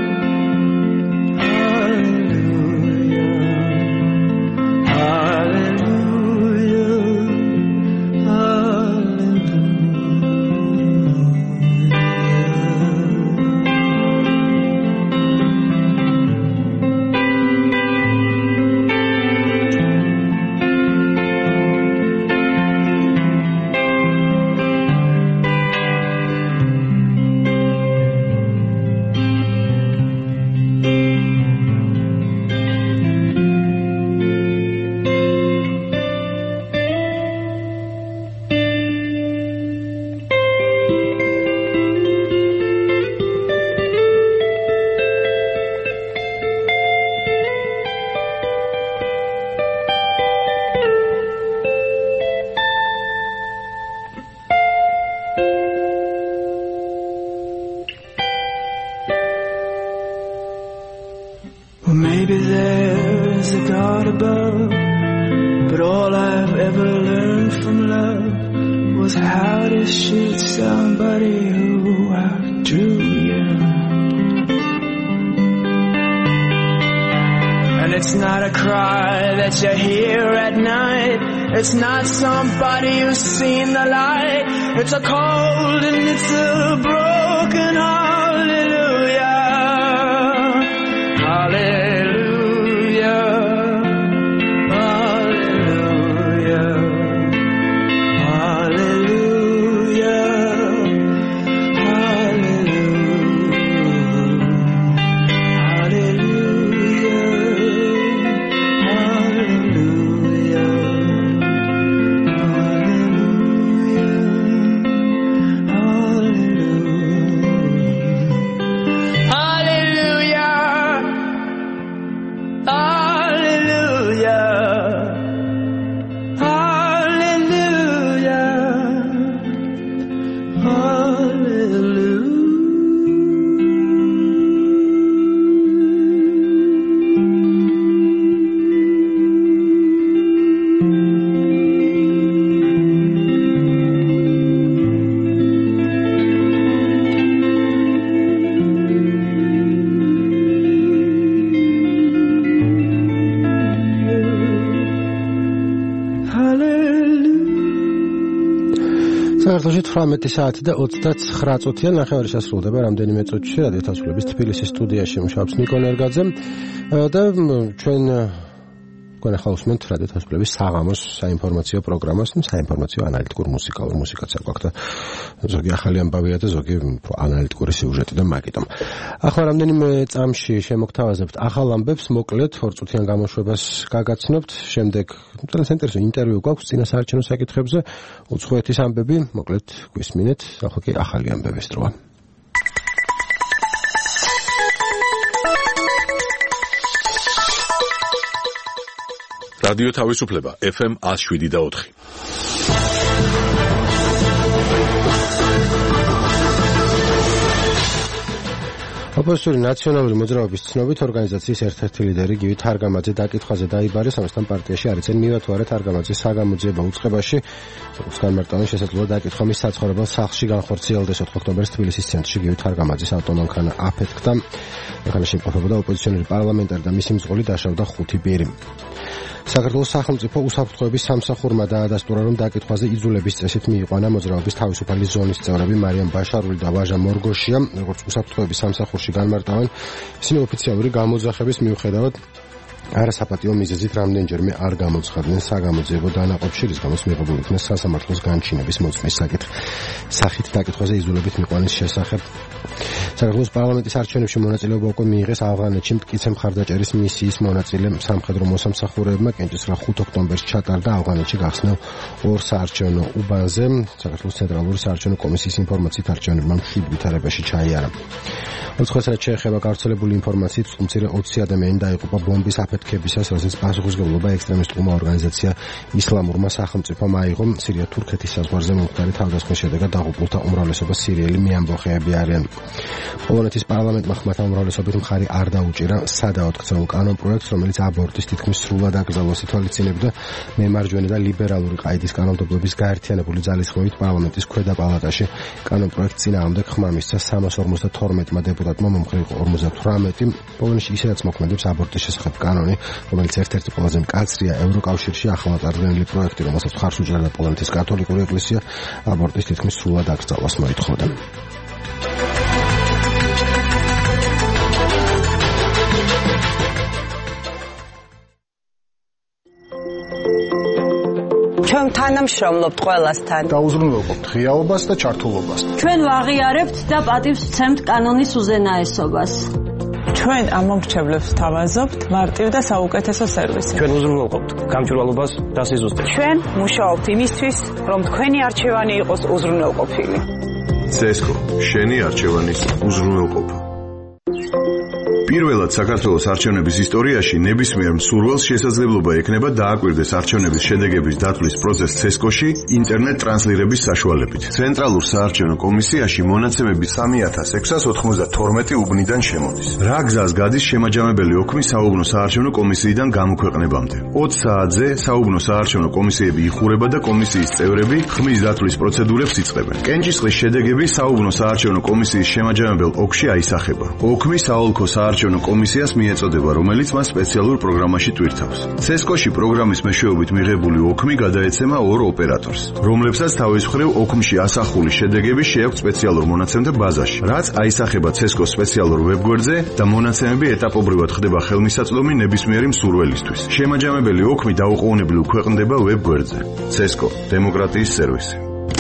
Maybe there's a God above, but all I've ever learned from love was how to shoot somebody who outdrew you. And it's not a cry that you hear at night. It's not somebody who's seen the light. It's a cold and it's a broken hallelujah. Hallelujah. Hallelujah. Hallelujah. საერთოში 18 საათი და 29 წუთია ნახევარი შესრულდება რამდენიმე წუთში რადიო თავისუფლების თბილისის სტუდიაში მუშაობს ნიკო ნერგაძე და ჩვენ განახალხმენთ რადიო თავისუფლების საღამოს საინფორმაციო პროგრამას, საინფორმაციო ანალიტიკურ მუსიკალურ მუსიკაც აქვს და ზოგი ახალი ამბავია და ზოგი ანალიტიკური სიუჟეტი და მაგიტომ. ახლა რამდენიმე წამში შემოგთავაზებთ ახალ ამბებს, მოკლედ 2 წუთიან გამოშვებას გაგაცნობთ, შემდეგ ძალიან საინტერესო ინტერვიუ გვაქვს წინასაარჩევნო საკითხებზე, უცხოეთის ამბები, მოკლედ გვისმინეთ, ახლა კი ახალი ამბების დროა. რადიო თავისუფლება FM 107.4. ოპოზიციური ნაციონალური მოძრაობის ცნობით ორგანიზაციის ერთ-ერთი ლიდერი გივი თარგამაძე დაკითხვაზე დაიბარეს, ამასთან პარტიაში არ იცენ მივათვარე თარგამაძეს საგამოძიება უწყებაში. განმარტავენ შესაძლოა დაკითხვა მის საცხოვრებელ სახლში განხორციელდეს 4 ოქტომბერს თბილისის ცენტრში გივი თარგამაძის ავტომანქანა აფეთქდა. მანქანაში იმყოფებოდა ოპოზიციონერი პარლამენტარი და მისი მძღოლი დაშავდა 5 პირი. საქართველოს სახელმწიფო უსაფრთხოების სამსახურმა დაადასტურა, რომ დაკითხვაზე იძულების წესით მიიყვანა მოძრაობის თავისუფალი ზონის წევრები მარიამ ბაშარული და ვაჟა მორგოშია. როგორც უსაფრთხოების სამსახურში განმარტავენ, ისინი ოფიციალური გამოძახების მიუხედავად არასაპატიო მიზეზით რამდენჯერმე არ გამოცხადდნენ საგამოძიებო დანაყოფში, რის გამოც მიღებულ იქნა სასამართლოს განჩინების მოწმის სახით დაკითხვაზე იძულებით მიყვანის შესახებ. საქართველოს პარლამენტის არჩევნებში მონაწილეობა უკვე მიიღეს ავღანეთში მტკიცე მხარდაჭერის მისიის მონაწილე სამხედრო მოსამსახურეებმა. კენჭისყრა 5 ოქტომბერს ჩატარდა ავღანეთში გახსნილ 2 საარჩევნო უბანზე. საქართველოს ცენტრალური საარჩევნო კომისიის ინფორმაციით არჩევნებმა 7 ვითარებაში ჩაიარა. უცხოესად შეეხება გავრცელებული ინფორმაციით, მცირე 20 ადამიანი დაიღუპა ბომბის აფეთქებისას, რასაც პასუხისმგებლობა ექსტრემისტულმა ორგანიზაცია ისლამურმა სახელმწიფომ აიღო. სირია-თურქეთის საზღვარზე მომხდარი თავდასხმის შედეგად დაღუპულთა უმრავლესობა სირიელი მეამბოხეები არიან. პოლონეთის პარლამენტმა ხმათა უმრავლესობით მხარი არ დაუჭირა სადავოდ ქცეულ კანონპროექტს, რომელიც აბორტის თითქმის სრულად აკრძალვას ითვალისწინებდა. მემარჯვენე და ლიბერალური ყაიდის კანონმდებლობის გაერთიანებული ძალისხმევით პარლამენტის ქვედა პალატაში კანონპროექტს წინააღმდეგ ხმა მისცა 352 დეპუტატმა, მომხრე იყო 58. პოლონეთში ისედაც მოქმედებს აბორტის შესახებ კანონი, რომელიც ერთ-ერთი ყველაზე მკაცრია ევროკავშირში. ახალად წარდგენილი პროექტი, რომელსაც მხარს უჭერდა პოლონეთის კათოლიკური ეკლესია, აბორტის თითქმის სრულად აკრძალვას მოითხოვდა. ჩვენ თანამშრომლობთ ყველასთან. დაუზრუნველყოფთ ღიაობას და ჩართულობას. ჩვენ ვაღიარებთ და პატივს ვცემთ კანონის უზენაესობას. ჩვენ ამომრჩევლებს ვთავაზობთ მარტივ და საუკეთესო სერვისი. ჩვენ უზრუნველყოფთ გამჭვირვალობას და სიზუსტეს. ჩვენ მუშაობთ იმისთვის, რომ თქვენი არჩევანი იყოს უზრუნველყოფილი. CSGO, შენი არჩევანის უზრუნველყოფა. პირველად საქართველოს არჩევნების ისტორიაში ნებისმიერ მსურველს შესაძლებლობა ექნება დააკვირდეს არჩევნების შედეგების დათვლის პროცესს CSGO-ში ინტერნეტ ტრანსლირების საშუალებით. ცენტრალურ საარჩევნო კომისიაში მონაცემები 3692 უბნიდან შემოდის. რა გზას გადის შემაჯამებელი ოქმი საუბნო საარჩევნო კომისიიდან გამოქვეყნებამდე? 20 საათზე საუბნო საარჩევნო კომისიები იხურება და კომისიის წევრები ხმის დათვლის პროცედურებს იწყებენ. კენჭისყრის შედეგები საუბნო საარჩევნო კომისიის შემაჯამებელ ოლქში აისახება. ოქმი საოლქო საარჩევნო კომისიას მიეწოდება, რომელიც მას სპეციალურ პროგრამაში ტვირთავს. CSGO-ში პროგრამის მეშვეობით მიღებული ოქმი გადაეცემა 2 ოპერატორს, რომლებსაც თავის მხრივ ოქმში ასახული შედეგები შეაქვთ სპეციალურ მონაცემთა ბაზაში, რაც აისახება CSGO-ს სპეციალურ ვებგვერდზე და მონაცემები ეტაპობრივად ხდება ხელმისაწვდომი ნებისმიერი მსურველისთვის. შემაჯამებელი ოქმი დაუყოვნებლივ ქვეყნდება ვებგვერდზე. CSGO დემოკრატიის სერვისი.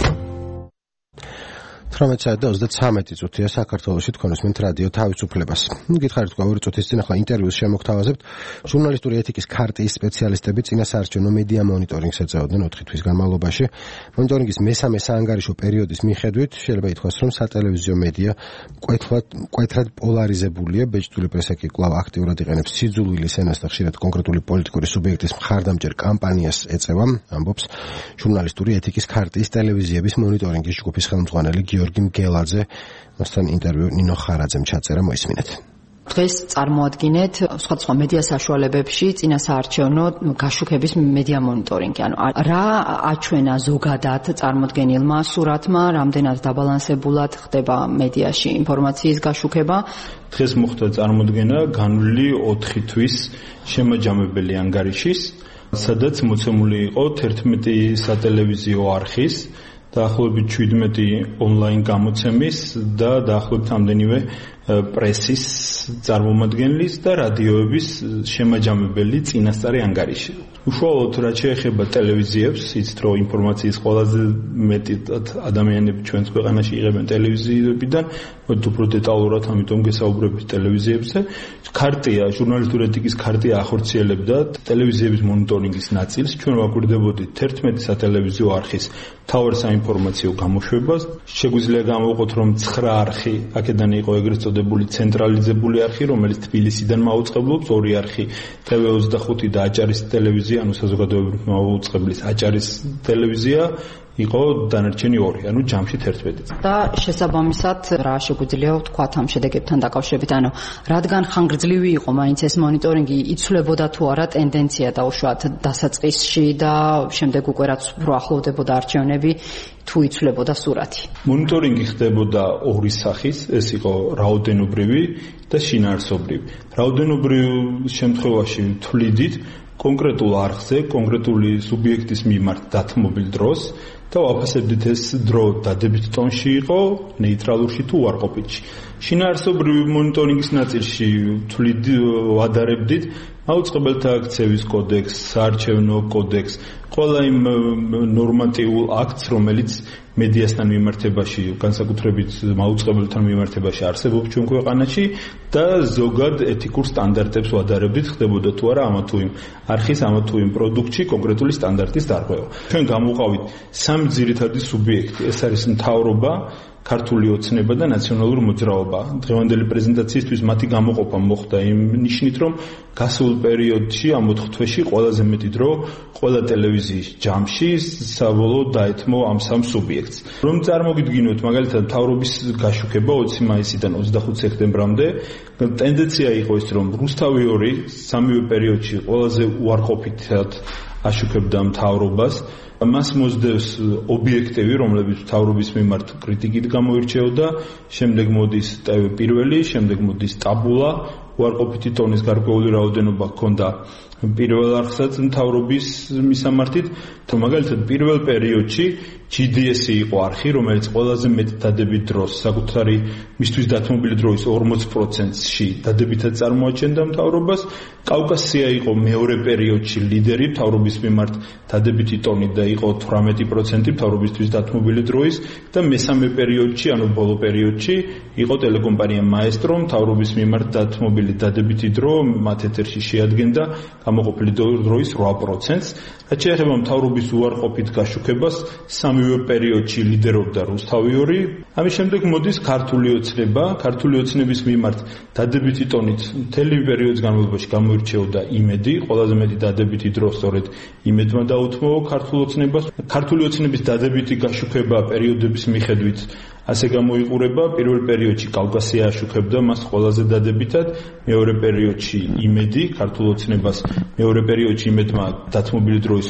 18:33 საქართველოში თქვენ უსმენთ რადიო თავისუფლებას. გითხარით თქვა 2 წუთის წინ ახლა ინტერვიუს შემოგთავაზებთ. ჟურნალისტური ეთიკის ქარტიის სპეციალისტები წინა საარჩევნო მედია მონიტორინგს ეწეოდნენ 4 თვის განმავლობაში. მონიტორინგის მესამე საანგარიშო პერიოდის მიხედვით შეიძლება ითქვას, რომ სატელევიზიო მედია მკვეთრად პოლარიზებულია. ბეჭდული პრესა კი კვლავ აქტიურად იყენებს სიძულვილის ენას და ხშირად კონკრეტული პოლიტიკური სუბიექტის მხარდამჭერ კამპანიას ეწევა, ამბობს ჟურნალისტური ეთიკის ქარტიის ტელევიზიების მონიტორინგის ჯგუფის ხელმძღვანელი გიორგი მგელაძე. მასთან ინტერვიუ ნინო ხარაძემ ჩაწერა, მოისმინეთ. დღეს წარმოადგინეთ სხვადასხვა მედია საშუალებებში წინა საარჩევნო გაშუქების მედია მონიტორინგი. ანუ რა აჩვენა ზოგადად წარმოდგენილმა სურათმა, რამდენად დაბალანსებულად ხდება მედიაში ინფორმაციის გაშუქება. დღეს მოხდა წარმოდგენა განვლილი 4 თვის შემაჯამებელი ანგარიშის, სადაც მოცემული იყო 11 სატელევიზიო არხის, დაახლოებით 17 ონლაინ გამოცემის და დაახლოებით ამდენივე პრესის წარმომადგენლის და რადიოების შემაჯამებელი წინასწარი ანგარიში. უშუალოდ რაც შეეხება ტელევიზიებს, იცით რომ ინფორმაციის ყველაზე მეტი ადამიანები ჩვენს ქვეყანაში იღებენ ტელევიზიებიდან, მოდი უფრო დეტალურად ამიტომ გესაუბრებით ტელევიზიებზე. ქარტია, ჟურნალისტური ეთიკის ქარტია ახორციელებდა ტელევიზიების მონიტორინგის ნაწილს. ჩვენ ვაკვირდებოდით 11 სატელევიზიო არხის მთავარ საინფორმაციო გამოშვებას. შეგვიძლია გამოვყოთ, რომ 9 არხი აქედან იყო ეგრეთ წოდებული ცენტრალიზებული არხი, რომელიც თბილისიდან მაუწყებლობს, 2 არხი TV25 და აჭარის ტელევიზია, ანუ საზოგადოებრივი მაუწყებლის აჭარის ტელევიზია იყო დანარჩენი 2, ანუ ჯამში 11. და შესაბამისად რა შეგვიძლია ვთქვათ ამ შედეგებთან დაკავშირებით, ანუ რადგან ხანგრძლივი იყო მაინც ეს მონიტორინგი, იცვლებოდა თუ არა ტენდენცია დაუშვათ დასაწყისში და შემდეგ უკვე რაც უფრო ახლოვდებოდა არჩევნები, თუ იცვლებოდა სურათი. მონიტორინგი ხდებოდა ორი სახის, ეს იყო რაოდენობრივი და შინაარსობრივი. რაოდენობრივ შემთხვევაში თვლიდით კონკრეტულ არხზე, კონკრეტული სუბიექტის მიმართ დათმობილ დროს და ვაფასებდით ეს დრო დადებით ტონში იყო, ნეიტრალურში თუ უარყოფითში. შინაარსობრივი მონიტორინგის ნაწილში ვადარებდით აუწყებელთა აქციების კოდექსს, საარჩევნო კოდექსს, ყველა იმ ნორმატიულ აქტს, რომელიც მედიასთან მიმართებაში, განსაკუთრებით მაუწყებელთან მიმართებაში არსებობს ჩვენ ქვეყანაში და ზოგად ეთიკურ სტანდარტებს ვადარებდით, ხდებოდა თუ არა ამა თუ იმ არხის, ამა თუ იმ პროდუქტში კონკრეტული სტანდარტის დარღვევა. ჩვენ გამოვყავით სამი ძირითადი სუბიექტი, ეს არის მთავრობა, ქართული ოცნება და ნაციონალური მოძრაობა. დღევანდელი პრეზენტაციისთვის მათი გამოყოფა მოხდა იმ ნიშნით, რომ გასულ პერიოდში ამ 4 თვეში ყველაზე მეტი დრო ყველა ტელევიზიის ჯამში საბოლოოდ დაეთმო ამ სამ სუბიექტს. რომ წარმოგიდგინოთ, მაგალითად, მთავრობის გაშუქება 20 მაისიდან 25 სექტემბრამდე, ტენდენცია იყო ის, რომ რუსთავი 2 სამივე პერიოდში ყველაზე უარყოფითად აშუქებდა მთავრობას. მას მოსდევს ობიექტივი, რომლებიც მთავრობის მიმართ კრიტიკით გამოირჩეოდა, შემდეგ მოდის პირველი, შემდეგ მოდის ტაბულა, უარყოფითი ტონის გარკვეული რაოდენობა ჰქონდა პირველ არხსაც მთავრობის მისამართით, თუ მაგალითად პირველ პერიოდში GDS-ი იყო არხი, რომელიც ყველაზე მეტ დადებით დროს, საკუთარი მისთვის დათმობილი დროის 40%-ში დადებითად წარმოაჩენდა მთავრობას. კავკასია იყო მეორე პერიოდში ლიდერი მთავრობის მიმართ დადებითი ტონით და იყო 18% მთავრობისთვის დათმობილი დროის და მესამე პერიოდში, ანუ ბოლო პერიოდში იყო ტელეკომპანია მაესტრო მთავრობის მიმართ დათმობილი დადებითი დრო მათ ეთერში შეადგენდა გამოყოფილი დროის 8%-ს. რაც შეეხება მთავრობის უარყოფით გაშუქებას, სამივე პერიოდში ლიდერობდა რუსთავი 2. ამის შემდეგ მოდის ქართული ოცნება. ქართული ოცნების მიმართ დადებითი ტონით მთელი პერიოდის განმავლობაში გამოირჩეოდა იმედი, ყველაზე მეტი დადებითი დრო სწორედ იმედმა დაუთმო ქართულ ოცნებას. ქართული ოცნების დადებითი გაშუქება პერიოდების მიხედვით ასე გამოიყურება, პირველ პერიოდში კავკასია აშუქებდა მას ყველაზე დადებითად, მეორე პერიოდში იმედი ქართულ ოცნებას, მეორე პერიოდში იმედმა დათმობილი დროის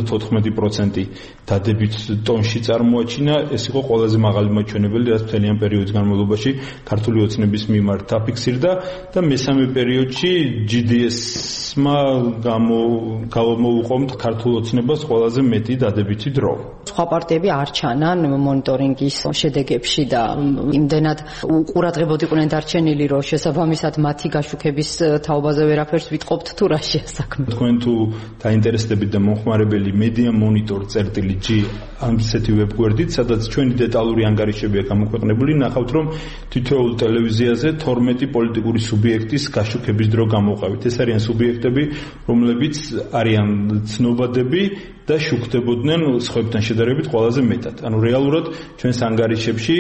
54% დადებით ტონში წარმოაჩინა, ეს იყო ყველაზე მაღალი მაჩვენებელი, რაც მთლიან პერიოდის განმავლობაში ქართული ოცნების მიმართ დაფიქსირდა და მესამე პერიოდში GDS-მა გამოუყომთ ქართულ ოცნებას ყველაზე მეტი დადებითი დრო. სხვა პარტიები არ ჩანან მონიტორინგის შედეგებში და იმდენად უყურადღებოდ იყვნენ დარჩენილი, რომ შესაბამისად მათი გაშუქების თაობაზე ვერაფერს ვიტყობთ თუ რა შეასაქმე. თქვენ თუ დაინტერესდებით და მომხმარებელი Media Monitor წერტილი G ამ ისეთი ვებგვერდით, სადაც ჩვენი დეტალური ანგარიშებია გამოქვეყნებული, ნახავთ, რომ თითოეულ ტელევიზიაზე 12 პოლიტიკური სუბიექტის გაშუქების დრო გამოვყავით. ეს არიან სუბიექტები, რომლებიც არიან ცნობადები და შუქდებოდნენ სხვებთან შედარებით ყველაზე მეტად. ანუ რეალურად ჩვენს ანგარიშებში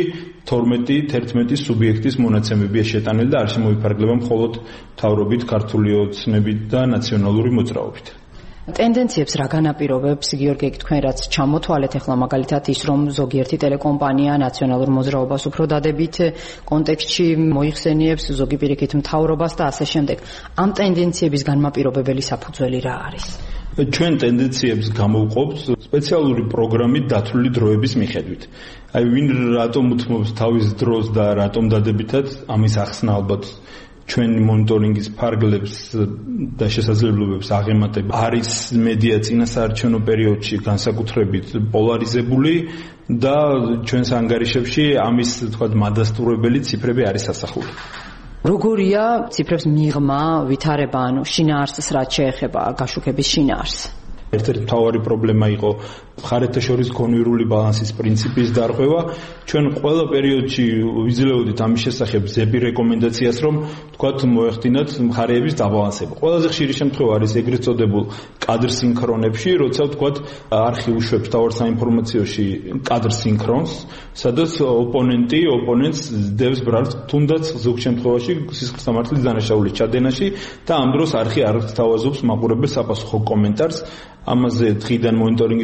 12-11 სუბიექტის მონაცემებია შეტანილი და არ შემოიფარგლება მხოლოდ მთავრობით, ქართული ოცნებით და ნაციონალური მოძრაობით. ტენდენციებს რა განაპირობებს, გიორგი, თქვენ რაც ჩამოთვალეთ ახლა მაგალითად ის, რომ ზოგიერთი ტელეკომპანია ნაციონალურ მოძრაობას უფრო დადებით კონტექსტში მოიხსენიებს, ზოგი პირიქით მთავრობას და ასე შემდეგ. ამ ტენდენციების განმაპირობებელი საფუძველი რა არის? ჩვენ ტენდენციებს გამოვყოფთ სპეციალური პროგრამით დათვლილი დროების მიხედვით. აი ვინ რატომ უთმობს თავის დროს და რატომ დადებითად, ამის ახსნა ალბათ ჩვენი მონიტორინგის ფარგლებს და შესაძლებლობებს აღემატება. არის მედია წინასაარჩევნო პერიოდში განსაკუთრებით პოლარიზებული და ჩვენს ანგარიშებში ამის თქვათ მადასტურებელი ციფრები არის ასახული. როგორია ციფრებს მიღმა, ვითარება, ანუ შინაარსს რაც შეეხება გაშუქების შინაარსს? ერთ-ერთი მთავარი პრობლემა იყო მხარეთა შორის კონვირული ბალანსის პრინციპის დარღვევა. ჩვენ ყველა პერიოდში ვიძლეოდით ამის შესახებ ზები რეკომენდაციას, რომ თქვათ მოეხდინათ მხარეების დაბალანსება. ყველაზე ხშირი შემთხვევა არის ეგრეთ წოდებულ კადრ სინქრონებში, როცა თქვათ არხი უშვებს თავარ საინფორმაციოში კადრ სინქრონს, სადაც ოპონენტს დევს ბრალს, თუნდაც ზოგ შემთხვევაში სისხლსამართლის დანაშაულის ჩადენაში და ამ დროს არხი არ სთავაზობს მაყურებელს საპასუხო კომენტარს. ამაზე დღიდან მონიტორინგის დაწყების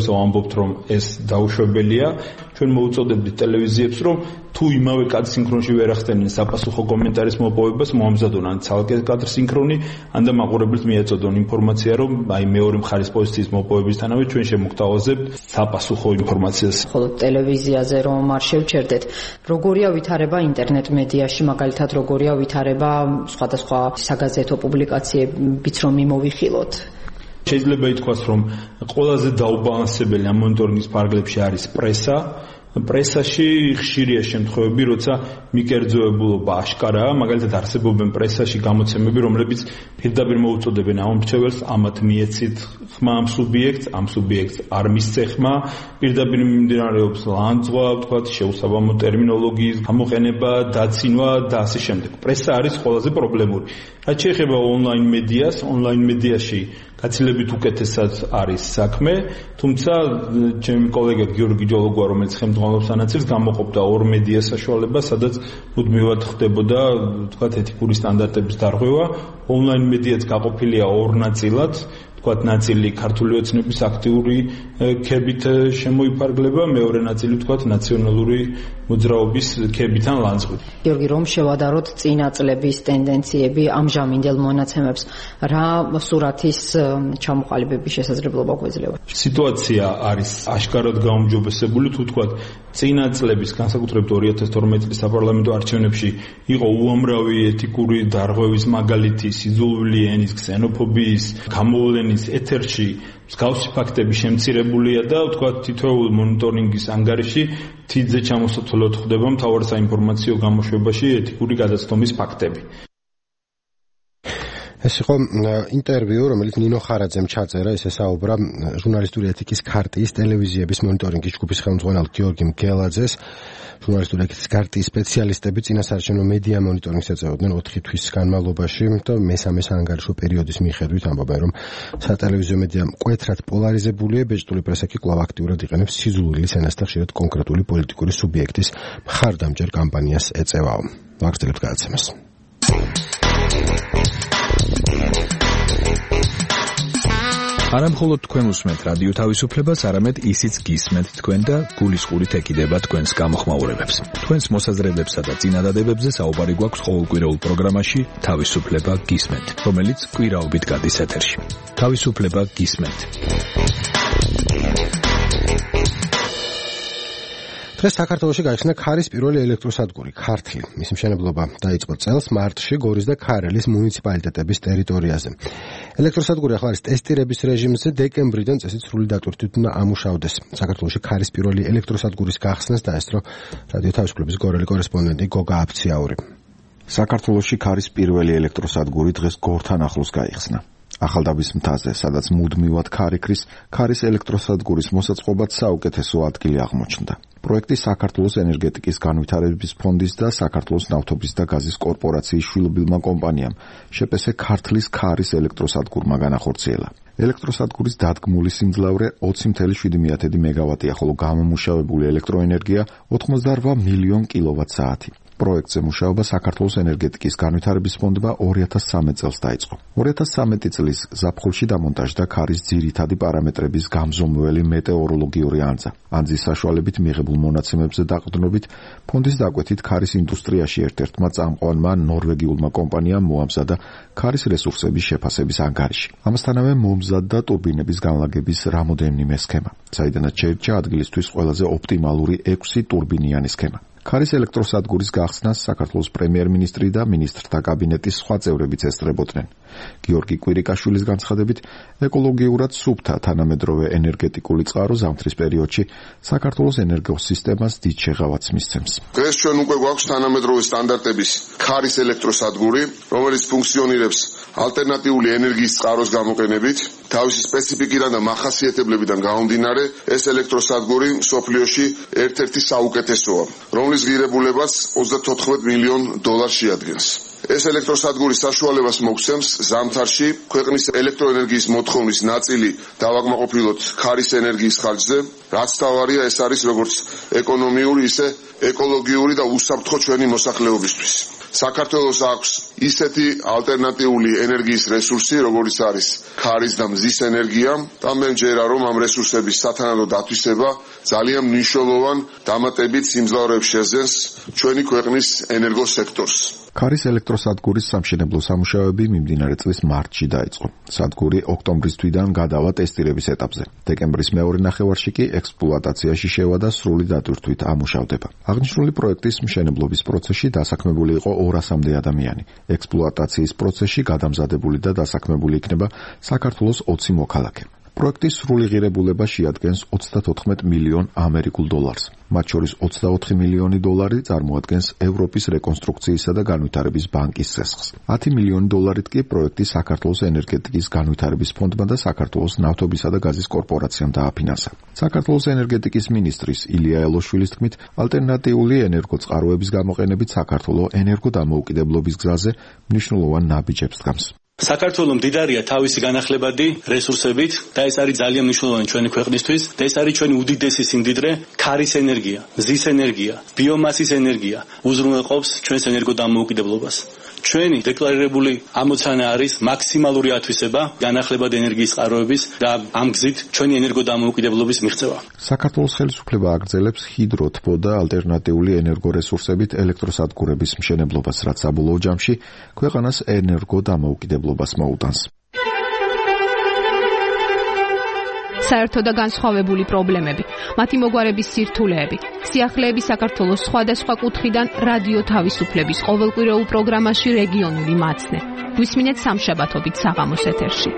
უპირველესად ვამბობთ, რომ ეს დაუშვებელია. ჩვენ მოუწოდებთ ტელევიზიებს, რომ თუ იმავე კადრ სინქრონში ვერ ახდენენ საპასუხო კომენტარის მოპოვებას, მოამზადონ ან ცალკე კადრ სინქრონი, ან და მაყურებელს მიაწოდონ ინფორმაცია, რომ აი მეორე მხარის პოზიციის მოპოვებისთანავე ჩვენ შემოგთავაზებთ საპასუხო ინფორმაციას. ხოლო ტელევიზიაზე რომ არ შევჩერდეთ, როგორია ვითარება ინტერნეტ მედიაში, მაგალითად როგორია ვითარება სხვადასხვა საგაზეთო პუბლიკაციებიც რომ მიმოვიხილოთ? შეიძლება ითქვას, რომ ყველაზე დაუბალანსებელი ამ მონიტორინგის ფარგლებში არის პრესა. პრესაში ხშირია შემთხვევები, როცა მიკერძოებულობა აშკარაა, მაგალითად არსებობენ პრესაში გამოცემები, რომლებიც პირდაპირ მოუწოდებენ ამ მრჩეველს, ამათ მიეცით ხმა ამ სუბიექტს არ მისცე ხმა, პირდაპირ მიმდინარეობს ლანძღვა, ვთქვათ, შეუსაბამო ტერმინოლოგიის გამოყენება, დაცინვა და ასე შემდეგ. პრესა არის ყველაზე პრობლემური. რაც შეეხება ონლაინ მედიაში გაცილებით უკეთესად არის საქმე, თუმცა ჩემი კოლეგა გიორგი ჯოლოგვა, რომელიც ხელმძღვანელობს ანაცილს, გამოყოფდა ორ მედია საშუალებას, სადაც მუდმივად ხდებოდა, ვთქვათ, ეთიკური სტანდარტების დარღვევა. ონლაინ მედიაც გაყოფილია ორ ნაწილად, ვთქვათ, ნაწილი ქართული ოცნების აქტიური ქებით შემოიფარგლება, მეორე ნაწილი, ვთქვათ, ნაციონალური მოძრაობის ქებიდან ლანძღვით. გიორგი, რომ შევადაროთ წინა წლების ტენდენციები ამჟამინდელ მონაცემებს, რა სურათის ჩამოყალიბების შესაძლებლობა გვეძლევა? სიტუაცია არის აშკარად გაუმჯობესებული, თუ ვთქვათ, წინა წლების, განსაკუთრებით 2012 წლის საპარლამენტო არჩევნებში იყო უამრავი ეთიკური დარღვევის მაგალითი, სიძულვილი ენის, ქსენოფობიის, გამოვლენის ეთერში მსგავსი ფაქტები შემცირებულია და ვთქვათ, თითოეულ მონიტორინგის ანგარიში თითზე ჩამოსათვალოდ ხდება მთავარ საინფორმაციო გამოშვებაში ეთიკური გადაცდომის ფაქტები. ეს იყო ინტერვიუ, რომელიც ნინო ხარაძემ ჩაწერა, ეს ესაუბრა ჟურნალისტური ეთიკის ქარტიის ტელევიზიების მონიტორინგის ჯგუფის ხელმძღვანელ გიორგი მგელაძეს. ჟურნალისტური ეთიკის ქარტიის სპეციალისტები წინასაარჩევნო მედია მონიტორინგს ეწეოდნენ 4 თვის განმავლობაში და მესამე საანგარიშო პერიოდის მიხედვით ამბობენ, რომ სატელევიზიო მედია მკვეთრად პოლარიზებულია, ბეჭდური პრესა კი კვლავ აქტიურად იყენებს სიძულვილის ენას და ხშირად კონკრეტული პოლიტიკური სუბიექტის მხარდამჭერ კამპანიას ეწევაო. ვაგრძელებთ გადაცემას. არა მხოლოდ თქვენ უსმენთ რადიო თავისუფლებას, არამედ ისიც გისმენთ თქვენ და გულისყურით ეკიდება თქვენს გამოხმაურებებს. თქვენს მოსაზრებებსა და წინადადებებზე საუბარი გვაქვს ყოველკვირეულ პროგრამაში თავისუფლება გისმენთ, რომელიც კვირაობით გადის ეთერში. თავისუფლება გისმენთ. დღეს საქართველოში გაიხსნა ქარის პირველი ელექტროსადგური ქართლი. მისი მშენებლობა დაიწყო წელს მარტში გორის და ქარელის მუნიციპალიტეტების ტერიტორიაზე. ელექტროსადგური ახლა არის ტესტირების რეჟიმზე, დეკემბრიდან წესით სრული დატვირთვით უნდა ამუშავდეს. საქართველოში ქარის პირველი ელექტროსადგურის გახსნას დაესწრო რადიო თავისუფლების გორელი კორესპონდენტი გოგა აფციაური. საქართველოში ქარის პირველი ელექტროსადგური დღეს გორთან ახლოს გაიხსნა. ახალდაბის მთაზე, სადაც მუდმივად ქარიქრის, ქარის ელექტროსადგურის მოსაწყობად საუკეთესო ადგილი აღმოჩნდა. პროექტი საქართველოს ენერგეტიკის განვითარების ფონდის და საქართველოს ნავთობის და გაზის კორპორაციის შვილობილმა კომპანიამ შპს ქართლის ქარის ელექტროსადგურმა განახორციელა. ელექტროსადგურის დადგმული სიმძლავრე 20.7 მეგავატია, ხოლო გამომუშავებული ელექტროენერგია 88 მილიონ კილოვატ-საათი. პროექტზე მუშაობა საქართველოს ენერგეტიკის განვითარების ფონდმა 2013 წელს დაიწყო. 2013 წლის ზაფხულში დამონტაჟდა ქარის ძირითადი პარამეტრების გამზომველი მეტეოროლოგიური ანძა. ანძის საშუალებით მიღებულ მონაცემებზე დაყრდნობით, ფონდის დაკვეთით ქარის ინდუსტრიაში ერთ-ერთმა წამყვანმა ნორვეგიულმა კომპანიამ მოამზადა ქარის რესურსების შეფასების ანგარიში. ამასთანავე მომზადდა ტურბინების განლაგების რამოდენიმე სქემა, საიდანაც შეირჩა ადგილისთვის ყველაზე ოპტიმალური 6 ტურბინიანი სქემა. ქარის ელექტროსადგურის გახსნას საქართველოს პრემიერ-მინისტრი და მინისტრთა კაბინეტის სხვა წევრებიც ესწრებოდნენ. გიორგი კვირიკაშვილის განცხადებით, ეკოლოგიურად სუფთა თანამედროვე ენერგეტიკული წყარო ზამთრის პერიოდში საქართველოს ენერგოსისტემას დიდ შეღავათს მისცემს. დღეს ჩვენ უკვე გვაქვს თანამედროვე სტანდარტების ქარის ელექტროსადგური, რომელიც ფუნქციონირებს ალტერნატიული ენერგიის წყაროს გამოყენებით. თავისი სპეციფიკიდან და მახასიათებლებიდან გამომდინარე, ეს ელექტროსადგური მსოფლიოში ერთ-ერთი საუკეთესოა, რომლის ღირებულებაც 34 მილიონ დოლარს შეადგენს. ეს ელექტროსადგური საშუალებას მოგცემს ზამთარში ქვეყნის ელექტროენერგიის მოთხოვნის ნაწილი დავაკმაყოფილოთ ქარის ენერგიის ხარჯზე, რაც თავარია ეს არის როგორც ეკონომიური, ისე ეკოლოგიური და უსაფრთხო ჩვენი მოსახლეობისთვის. საქართველოს აქვს ისეთი ალტერნატიული ენერგიის რესურსი, როგორიც არის ქარის და მზის ენერგია, და მე მჯერა, რომ ამ რესურსების სათანადო დათვისება ძალიან მნიშვნელოვან დამატებით სიმძლავრეებს შეძენს ჩვენი ქვეყნის ენერგოსექტორს. ქარის ელექტროსადგურის სამშენებლო სამუშაოები მიმდინარე წლის მარტში დაიწყო. სადგური ოქტომბრის თვიდან გადავა ტესტირების ეტაპზე. დეკემბრის მეორე ნახევარში კი ექსპლუატაციაში შევა და სრული დატვირთვით ამუშავდება. აღნიშნული პროექტის მშენებლობის პროცესში დასაქმებული იყო 200-მდე ადამიანი. ექსპლუატაციის პროცესში გადამზადებული და დასაქმებული იქნება საქართველოს 20 მოქალაქე. პროექტის სრული ღირებულება შეადგენს 34 მილიონ ამერიკულ დოლარს. მათ შორის 24 მილიონი დოლარი წარმოადგენს ევროპის რეკონსტრუქციისა და განვითარების ბანკის წესხს. 10 მილიონი დოლარით კი პროექტი საქართველოს ენერგეტიკის განვითარების ფონდმა და საქართველოს ნავთობისა და გაზის კორპორაციამ დააფინანსა. საქართველოს ენერგეტიკის მინისტრის ილია ელოშვილის თქმით, ალტერნატიული ენერგოწყაროების გამოყენებით საქართველოს ენერგოდამოუკიდებლობის გზაზე მნიშვნელოვან ნაბიჯებს დგამს. საქართველოს მდიდარია თავისი განახლებადი რესურსებით და ეს არის ძალიან მნიშვნელოვანი ჩვენი ქვეყნისთვის და ეს არის ჩვენი უდიდესი სიმდიდრე, ქარის ენერგია, მზის ენერგია, ბიომასის ენერგია უზრუნველყოფს ჩვენს ენერგოდამოუკიდებლობას. ჩვენი დეკლარირებული ამოცანა არის მაქსიმალური ათვისება განახლებადი ენერგიის წყაროების და ამ გზით ჩვენი ენერგოდამოუკიდებლობის მიღწევა. საქართველოს ხელისუფლება აგრძელებს ჰიდროთბო და ალტერნატიული ენერგორესურსებით ელექტროსადგურების მშენებლობას, რაც საბოლოო ჯამში ქვეყანას ენერგოდამოუკიდებლობას მოუტანს. საერთო და განსხვავებული პრობლემები, მათი მოგვარების სირთულეები, სიახლეები საქართველოს სხვადასხვა კუთხიდან რადიო თავისუფლების ყოველკვირეულ პროგრამაში რეგიონული მაცნე. გვისმინეთ სამშაბათობით საღამოს ეთერში.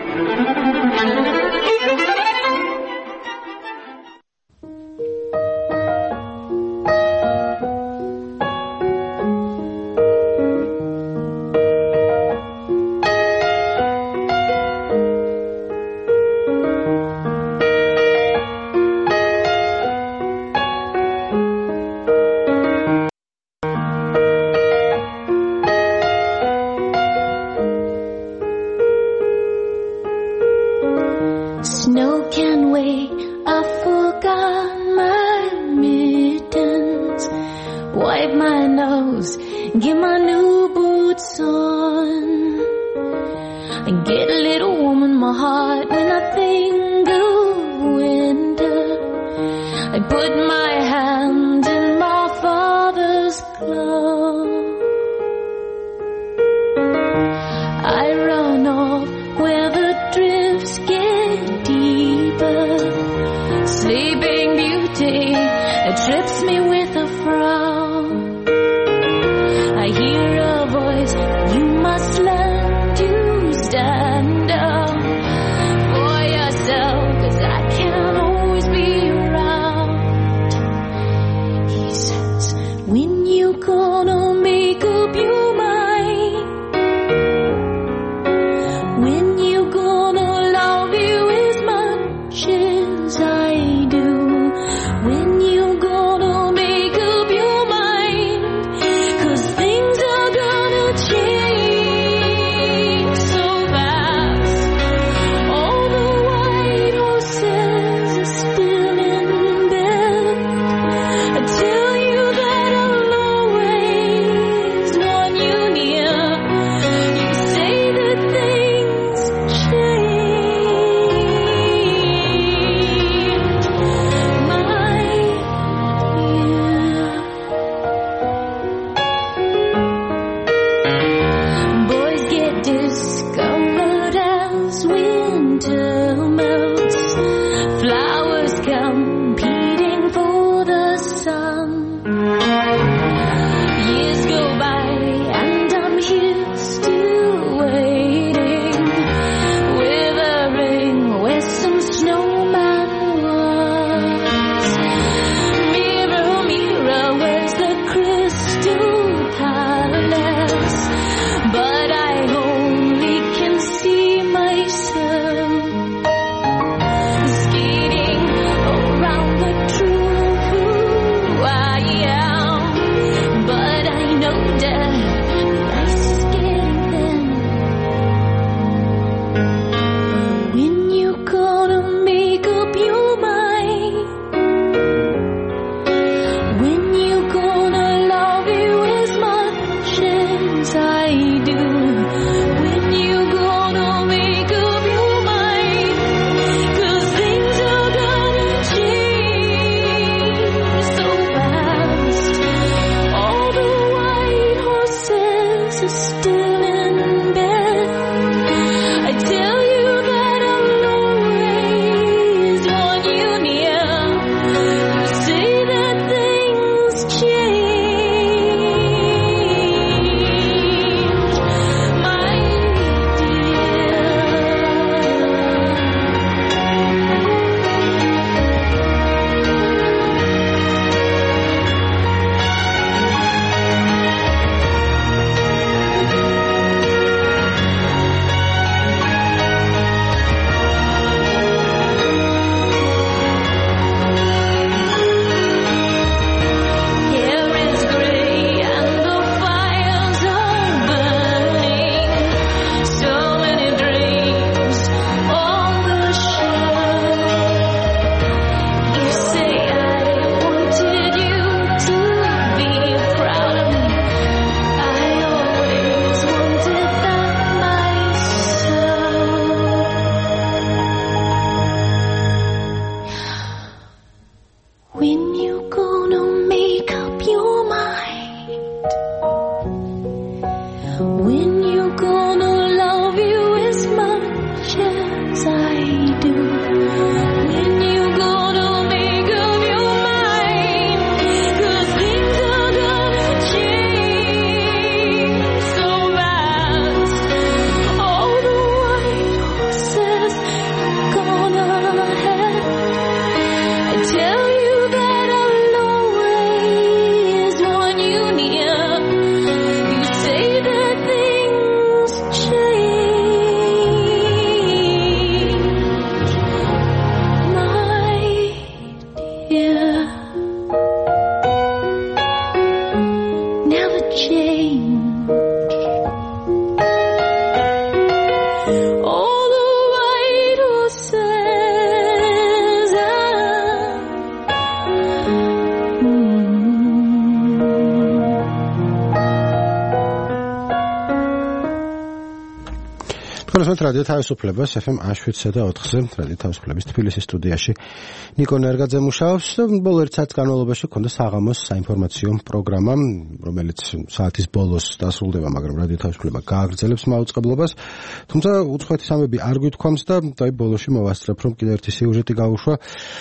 რადიო თავისუფლებას FM 7/4-ზე რადიო თავისუფლების თბილისის სტუდიაში ნიკო ნერგაძე მუშაობს. ბოლო ერთ საათის განმავლობაში ქონდა საღამოს საინფორმაციო პროგრამა, რომელიც საათის ბოლოს დასრულდება, მაგრამ რადიო თავისუფლება გააგრძელებს მაუწყებლობას. თუმცა უცხოეთის სამები არ გვითქვამს და ბოლოში მოვასწრებ, რომ კიდევ ერთი სიუჟეტი გაუშვა.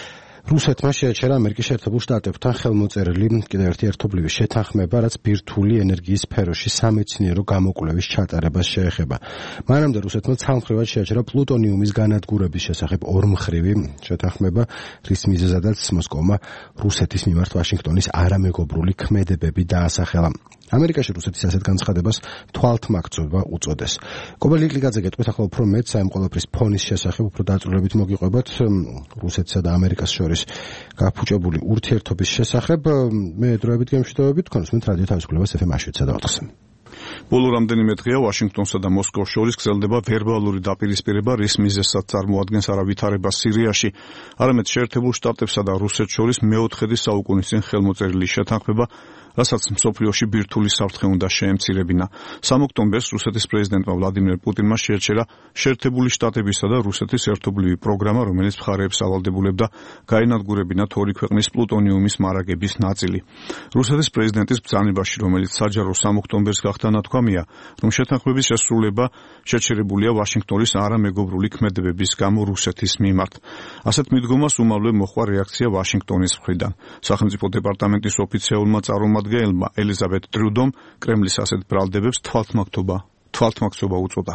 რუსეთმა შეაჩერა ამერიკის შეერთებულ შტატებთან ხელმოწერილი კიდევ ერთი ერთობლივი შეთანხმება, რაც ბირთვული ენერგიის სფეროში სამეცნიერო გამოკვლევის ჩატარებას შეეხება. მანამდე რუსეთმა ცალმხრივად შეაჩერა პლუტონიუმის განადგურების შესახებ ორმხრივი შეთანხმება, რის მიზეზადაც მოსკოვმა რუსეთის მიმართ ვაშინგტონის არამეგობრული ქმედებები დაასახელა. ამერიკაში რუსეთის ასეთ განცხადებას თვალთმაქცობა უწოდეს. კობალ ლიკლიკაძე გეტყვით ახლა უფრო მეტ საერთო ყველაფრის ფონის შესახებ, უფრო დაწვრილებით მოგიყვებათ რუსეთსა და ამერიკას შორის გაფუჭებული ურთიერთობის შესახებ. მე დროებით გემშვიდობებით, თქვენს რადიო თავისუფლებას FM 7/4-ზე. ბოლო რამდენიმე დღეა ვაშინგტონსა და მოსკოვს შორის გრძელდება ვერბალური დაპირისპირება, რის მიზეზსაც წარმოადგენს არავითარება სირიაში, არამედ შეერთებულ შტატებსა და რუსეთს შორის მეოთხედი საუკუნის წინ ხელმოწერილი შეთანხმება, რასაც მსოფლიოში ბირთვული საფრთხე უნდა შეემცირებინა. 3 ოქტომბერს რუსეთის პრეზიდენტმა ვლადიმერ პუტინმა შეაჩერა შეერთებული შტატებისა და რუსეთის ერთობლივი პროგრამა, რომელიც მხარეებს ავალდებულებდა გაენადგურებინათ ორი ქვეყნის პლუტონიუმის მარაგების ნაწილი. რუსეთის პრეზიდენტის ბრძანებაში, რომელიც საჯარო 3 ოქტომბერს გახდა ნათქვამია, რომ შეთანხმების შესრულება შეჩერებულია ვაშინგტონის არამეგობრული ქმედებების გამო რუსეთის მიმართ. ასეთ მიდგომას უმალვე მოჰყვა რეაქცია ვაშინგტონის მხრიდან. სახელმწიფო დეპარტამენტის ოფიციალურმა წარმომადგენელმა ელიზაბეთ ტრუდომ კრემლის ასეთ ბრალდებებს თვალთმაქცობა უწოდა.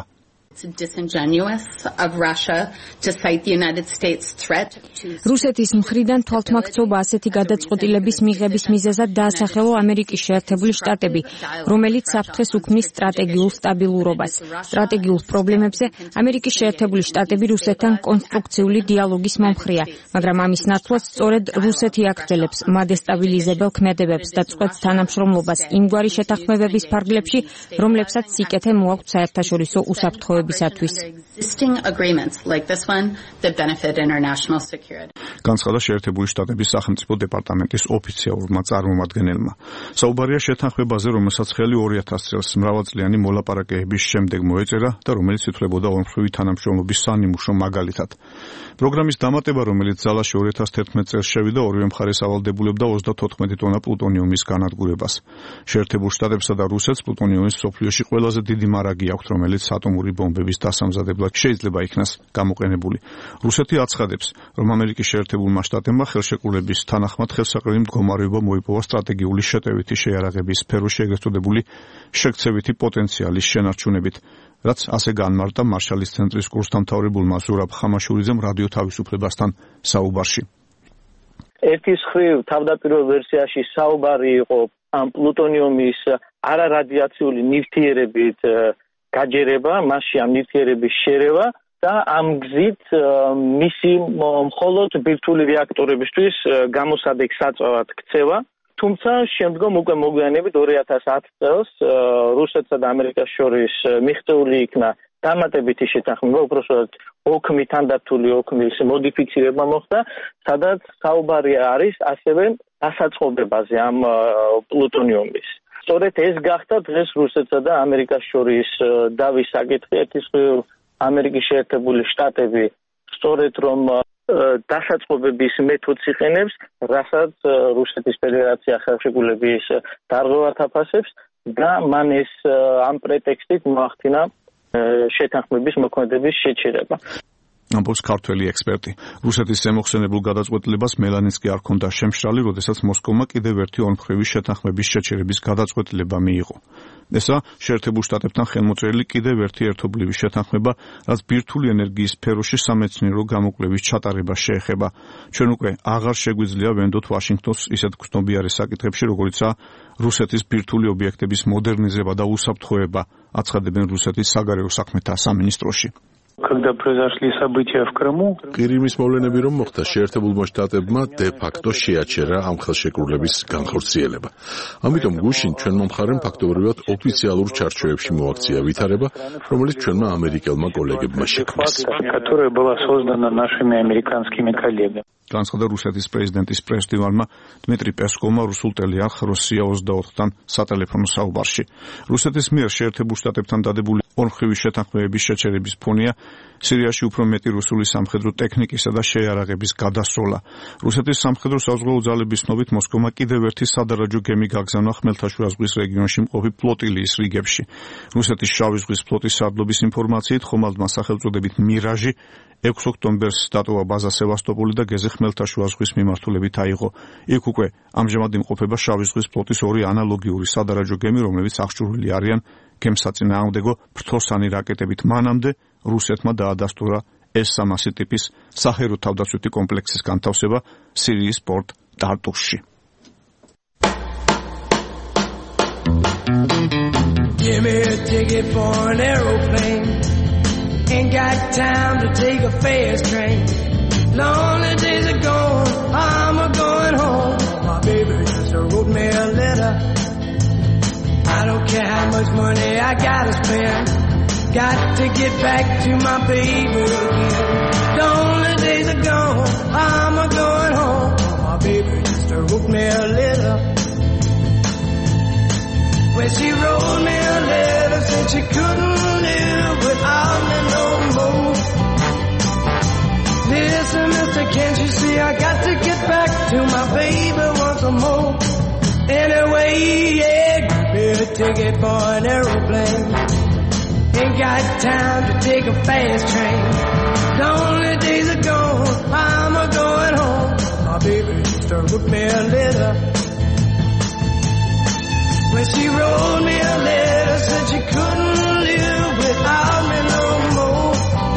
რუსეთის მხრიდან თვალთმაქცობა ასეთი გადაწყვეტილების მიღების მიზეზად დაასახელა ამერიკის შეერთებული შტატები, რომელიც საფრთხეს უქმნის სტრატეგიულ სტაბილურობას. სტრატეგიულ პრობლემებზე ამერიკის შეერთებული შტატები რუსეთთან კონსტრუქციული დიალოგის მომხრეა, მაგრამ ამის ნაცვლად სწორედ რუსეთი აგრძელებს მადესტაბილიზებელ ქმედებებს და წყვეტს თანამშრომლობას იმგვარი შეთანხმებების ფარგლებში, რომლებსაც სიკეთე მოაქვთ საერთაშორისო უსაფრთხოების განმარტოებისათვის. განცხადა შეერთებული შტატების სახელმწიფო დეპარტამენტის ოფიციალურმა წარმომადგენელმა. საუბარია შეთანხმებაზე, რომელსაც ხელი 2000 წელს მრავალწლიანი მოლაპარაკებების შემდეგ მოეწერა და რომელიც ითვლებოდა ორმხრივი თანამშრომლობის სანიმუშო მაგალითად. პროგრამის დამატება, რომელიც ძალაში 2011 წელს შევიდა, ორივე მხარეს ავალდებულებდა 34 ტონა პლუტონიუმის განადგურებას. შეერთებულ შტატებსა და რუსეთს პლუტონიუმის მსოფლიოში ყველაზე დიდი მარაგი აქვთ, რომელიც ატომური ბომბების დასამზადებლად შეიძლება იქნას გამოყენებული. რუსეთი აცხადებს, რომ ამერიკის შეერთებულმა შტატებმა ხელშეკრულების თანახმად ხელსაყრელი მდგომარეობა მოიპოვა სტრატეგიული შეტევითი შეიარაღების სფეროში ეგრეთ წოდებული შექცევითი პოტენციალის შენარჩუნებით, რაც ასე განმარტა მარშალის ცენტრის კურსდამთავრებულმა ზურაბ ხამაშურიძემ რადიო თავისუფლებასთან საუბარში. ერთის მხრივ თავდაპირველ ვერსიაში საუბარი იყო ამ პლუტონიუმის არარადიაციული ნივთიერებით გაჯერება, მასში ამ ნივთიერების შერევა და ამ გზით მისი მხოლოდ ბირთვული რეაქტორებისთვის გამოსადეგ საწვავად ქცევა. თუმცა შემდგომ უკვე მოგვიანებით 2010 წელს რუსეთსა და ამერიკას შორის მიღწეული იქნა დამატებითი შეთანხმება, უпростоად ოქმი თანდათული ოქმის მოდიფიცირება მოხდა, სადაც საუბარი არის ასევე დასაწყობებაზე ამ პლუტონიუმის. სწორედ ეს გახდა დღეს რუსეთსა და ამერიკას შორის დავის საკითხი. ერთის მხრივ ამერიკის შეერთებული შტატები სწორედ რომ დასაწყობების მეთოდს იყენებს, რასაც რუსეთის ფედერაცია ხელშეკრულების დარღვევად აფასებს და მან ეს ამ პრეტექსტით მოახდინა შეთანხმების მოქმედების შეჩერება. ამბობს ქართველი ექსპერტი. რუსეთის ზემოხსენებულ გადაწყვეტილებას მელანიც კი არ ჰქონდა შემშრალი, როდესაც მოსკოვმა კიდევ ერთი ორმხრივი შეთანხმების შეჩერების გადაწყვეტილება მიიღო. ესა შეერთებულ შტატებთან ხელმოწერილი კიდევ ერთი ერთობლივი შეთანხმება, რაც ბირთვული ენერგიის სფეროში სამეცნიერო გამოკვლევის ჩატარებას შეეხება. ჩვენ უკვე აღარ შეგვიძლია ვენდოთ ვაშინგტონს ისეთ გრძნობიარე საკითხებში, როგორიცაა რუსეთის ბირთვული ობიექტების მოდერნიზება და უსაფრთხოება, აცხადებენ რუსეთის საგარეო საქმეთა სამინისტროში. Когда произошли события в Крыму, ყირიმის მოვლენები რომ მოხდა, შეერთებულმა შტატებმა დე-ფაქტო შეაჩერა ამ ხელშეკრულების განხორციელება. ამიტომ გუშინ ჩვენმა მხარემ ფაქტობრივად ოფიციალურ ჩარჩოებში მოაქცია ვითარება, რომელიც ჩვენმა ამერიკელმა კოლეგებმა შექმნეს. которая была создана нашими американскими коллегами. განცხადა რუსეთის პრეზიდენტის პრესდივარმა დმიტრი პესკოვმა რუსულ ტელეარხ როსია 24-თან სატელეფონო საუბარში. რუსეთის მიერ შეერთებულ შტატებთან დადებული ორმხრივი შეთანხმებების შეჩერების ფონია სირიაში უფრო მეტი რუსული სამხედრო ტექნიკისა და შეიარაღების გადასროლა. რუსეთის სამხედრო საზღვაო ძალების ცნობით მოსკოვმა კიდევ ერთი სადარაჯო გემი გაგზავნა ხმელთაშუა ზღვის რეგიონში მყოფი ფლოტილიის რიგებში. რუსეთის შავი ზღვის ფლოტის სარდლობის ინფორმაციით ხომალდმა სახელწოდებით მირაჟი 6 ოქტომბერს დატოვა ბაზა სევასტოპოლი და გეზი ხმელთაშუა ზღვის მიმართულებით აიღო. იქ უკვე ამჟამად იმყოფება შავი ზღვის ფლოტის ორი ანალოგიური სადარაჯო გემი, რომლებიც აღჭურვილი არიან გემსაწინააღმდეგო ფრთოსანი რაკეტებით. მანამდე რუსეთმა დაადასტურა S-300 ტიპის საჰერო თავდაცვითი კომპლექსის განთავსება სირიის პორტ ტარტუსში. Give me a ticket for an aeroplane. Ain't got time to take a fast train. Lonely days are gone, I'm a-going home. My baby just wrote me a letter. I don't care how much money I gotta spend. Got to get back to my baby again. Lonely days are gone, I'm a-going home. My baby just wrote me a letter. When she wrote me a letter, said she couldn't live without me no more. Listen, mister, can't you see I got to get back to my baby once more. Anyway, yeah, give me a ticket for an aeroplane. Ain't got time to take a fast train. Lonely days are gone, I'm a-going home. My baby just wrote me a letter. When she wrote me a letter, said she couldn't live without me no more.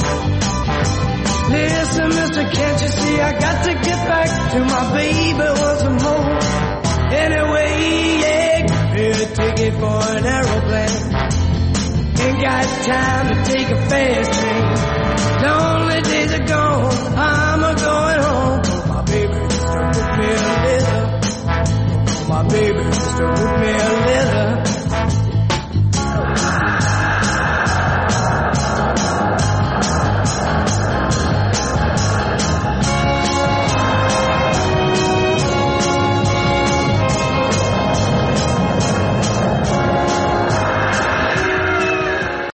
Listen, mister, can't you see I got to get back to my baby once more. Anyway, yeah, give me a ticket for an aeroplane. Ain't got time to take a fast train. Lonely days are gone, I'm a-going home. My baby just wrote me a letter. My baby just wrote me a letter.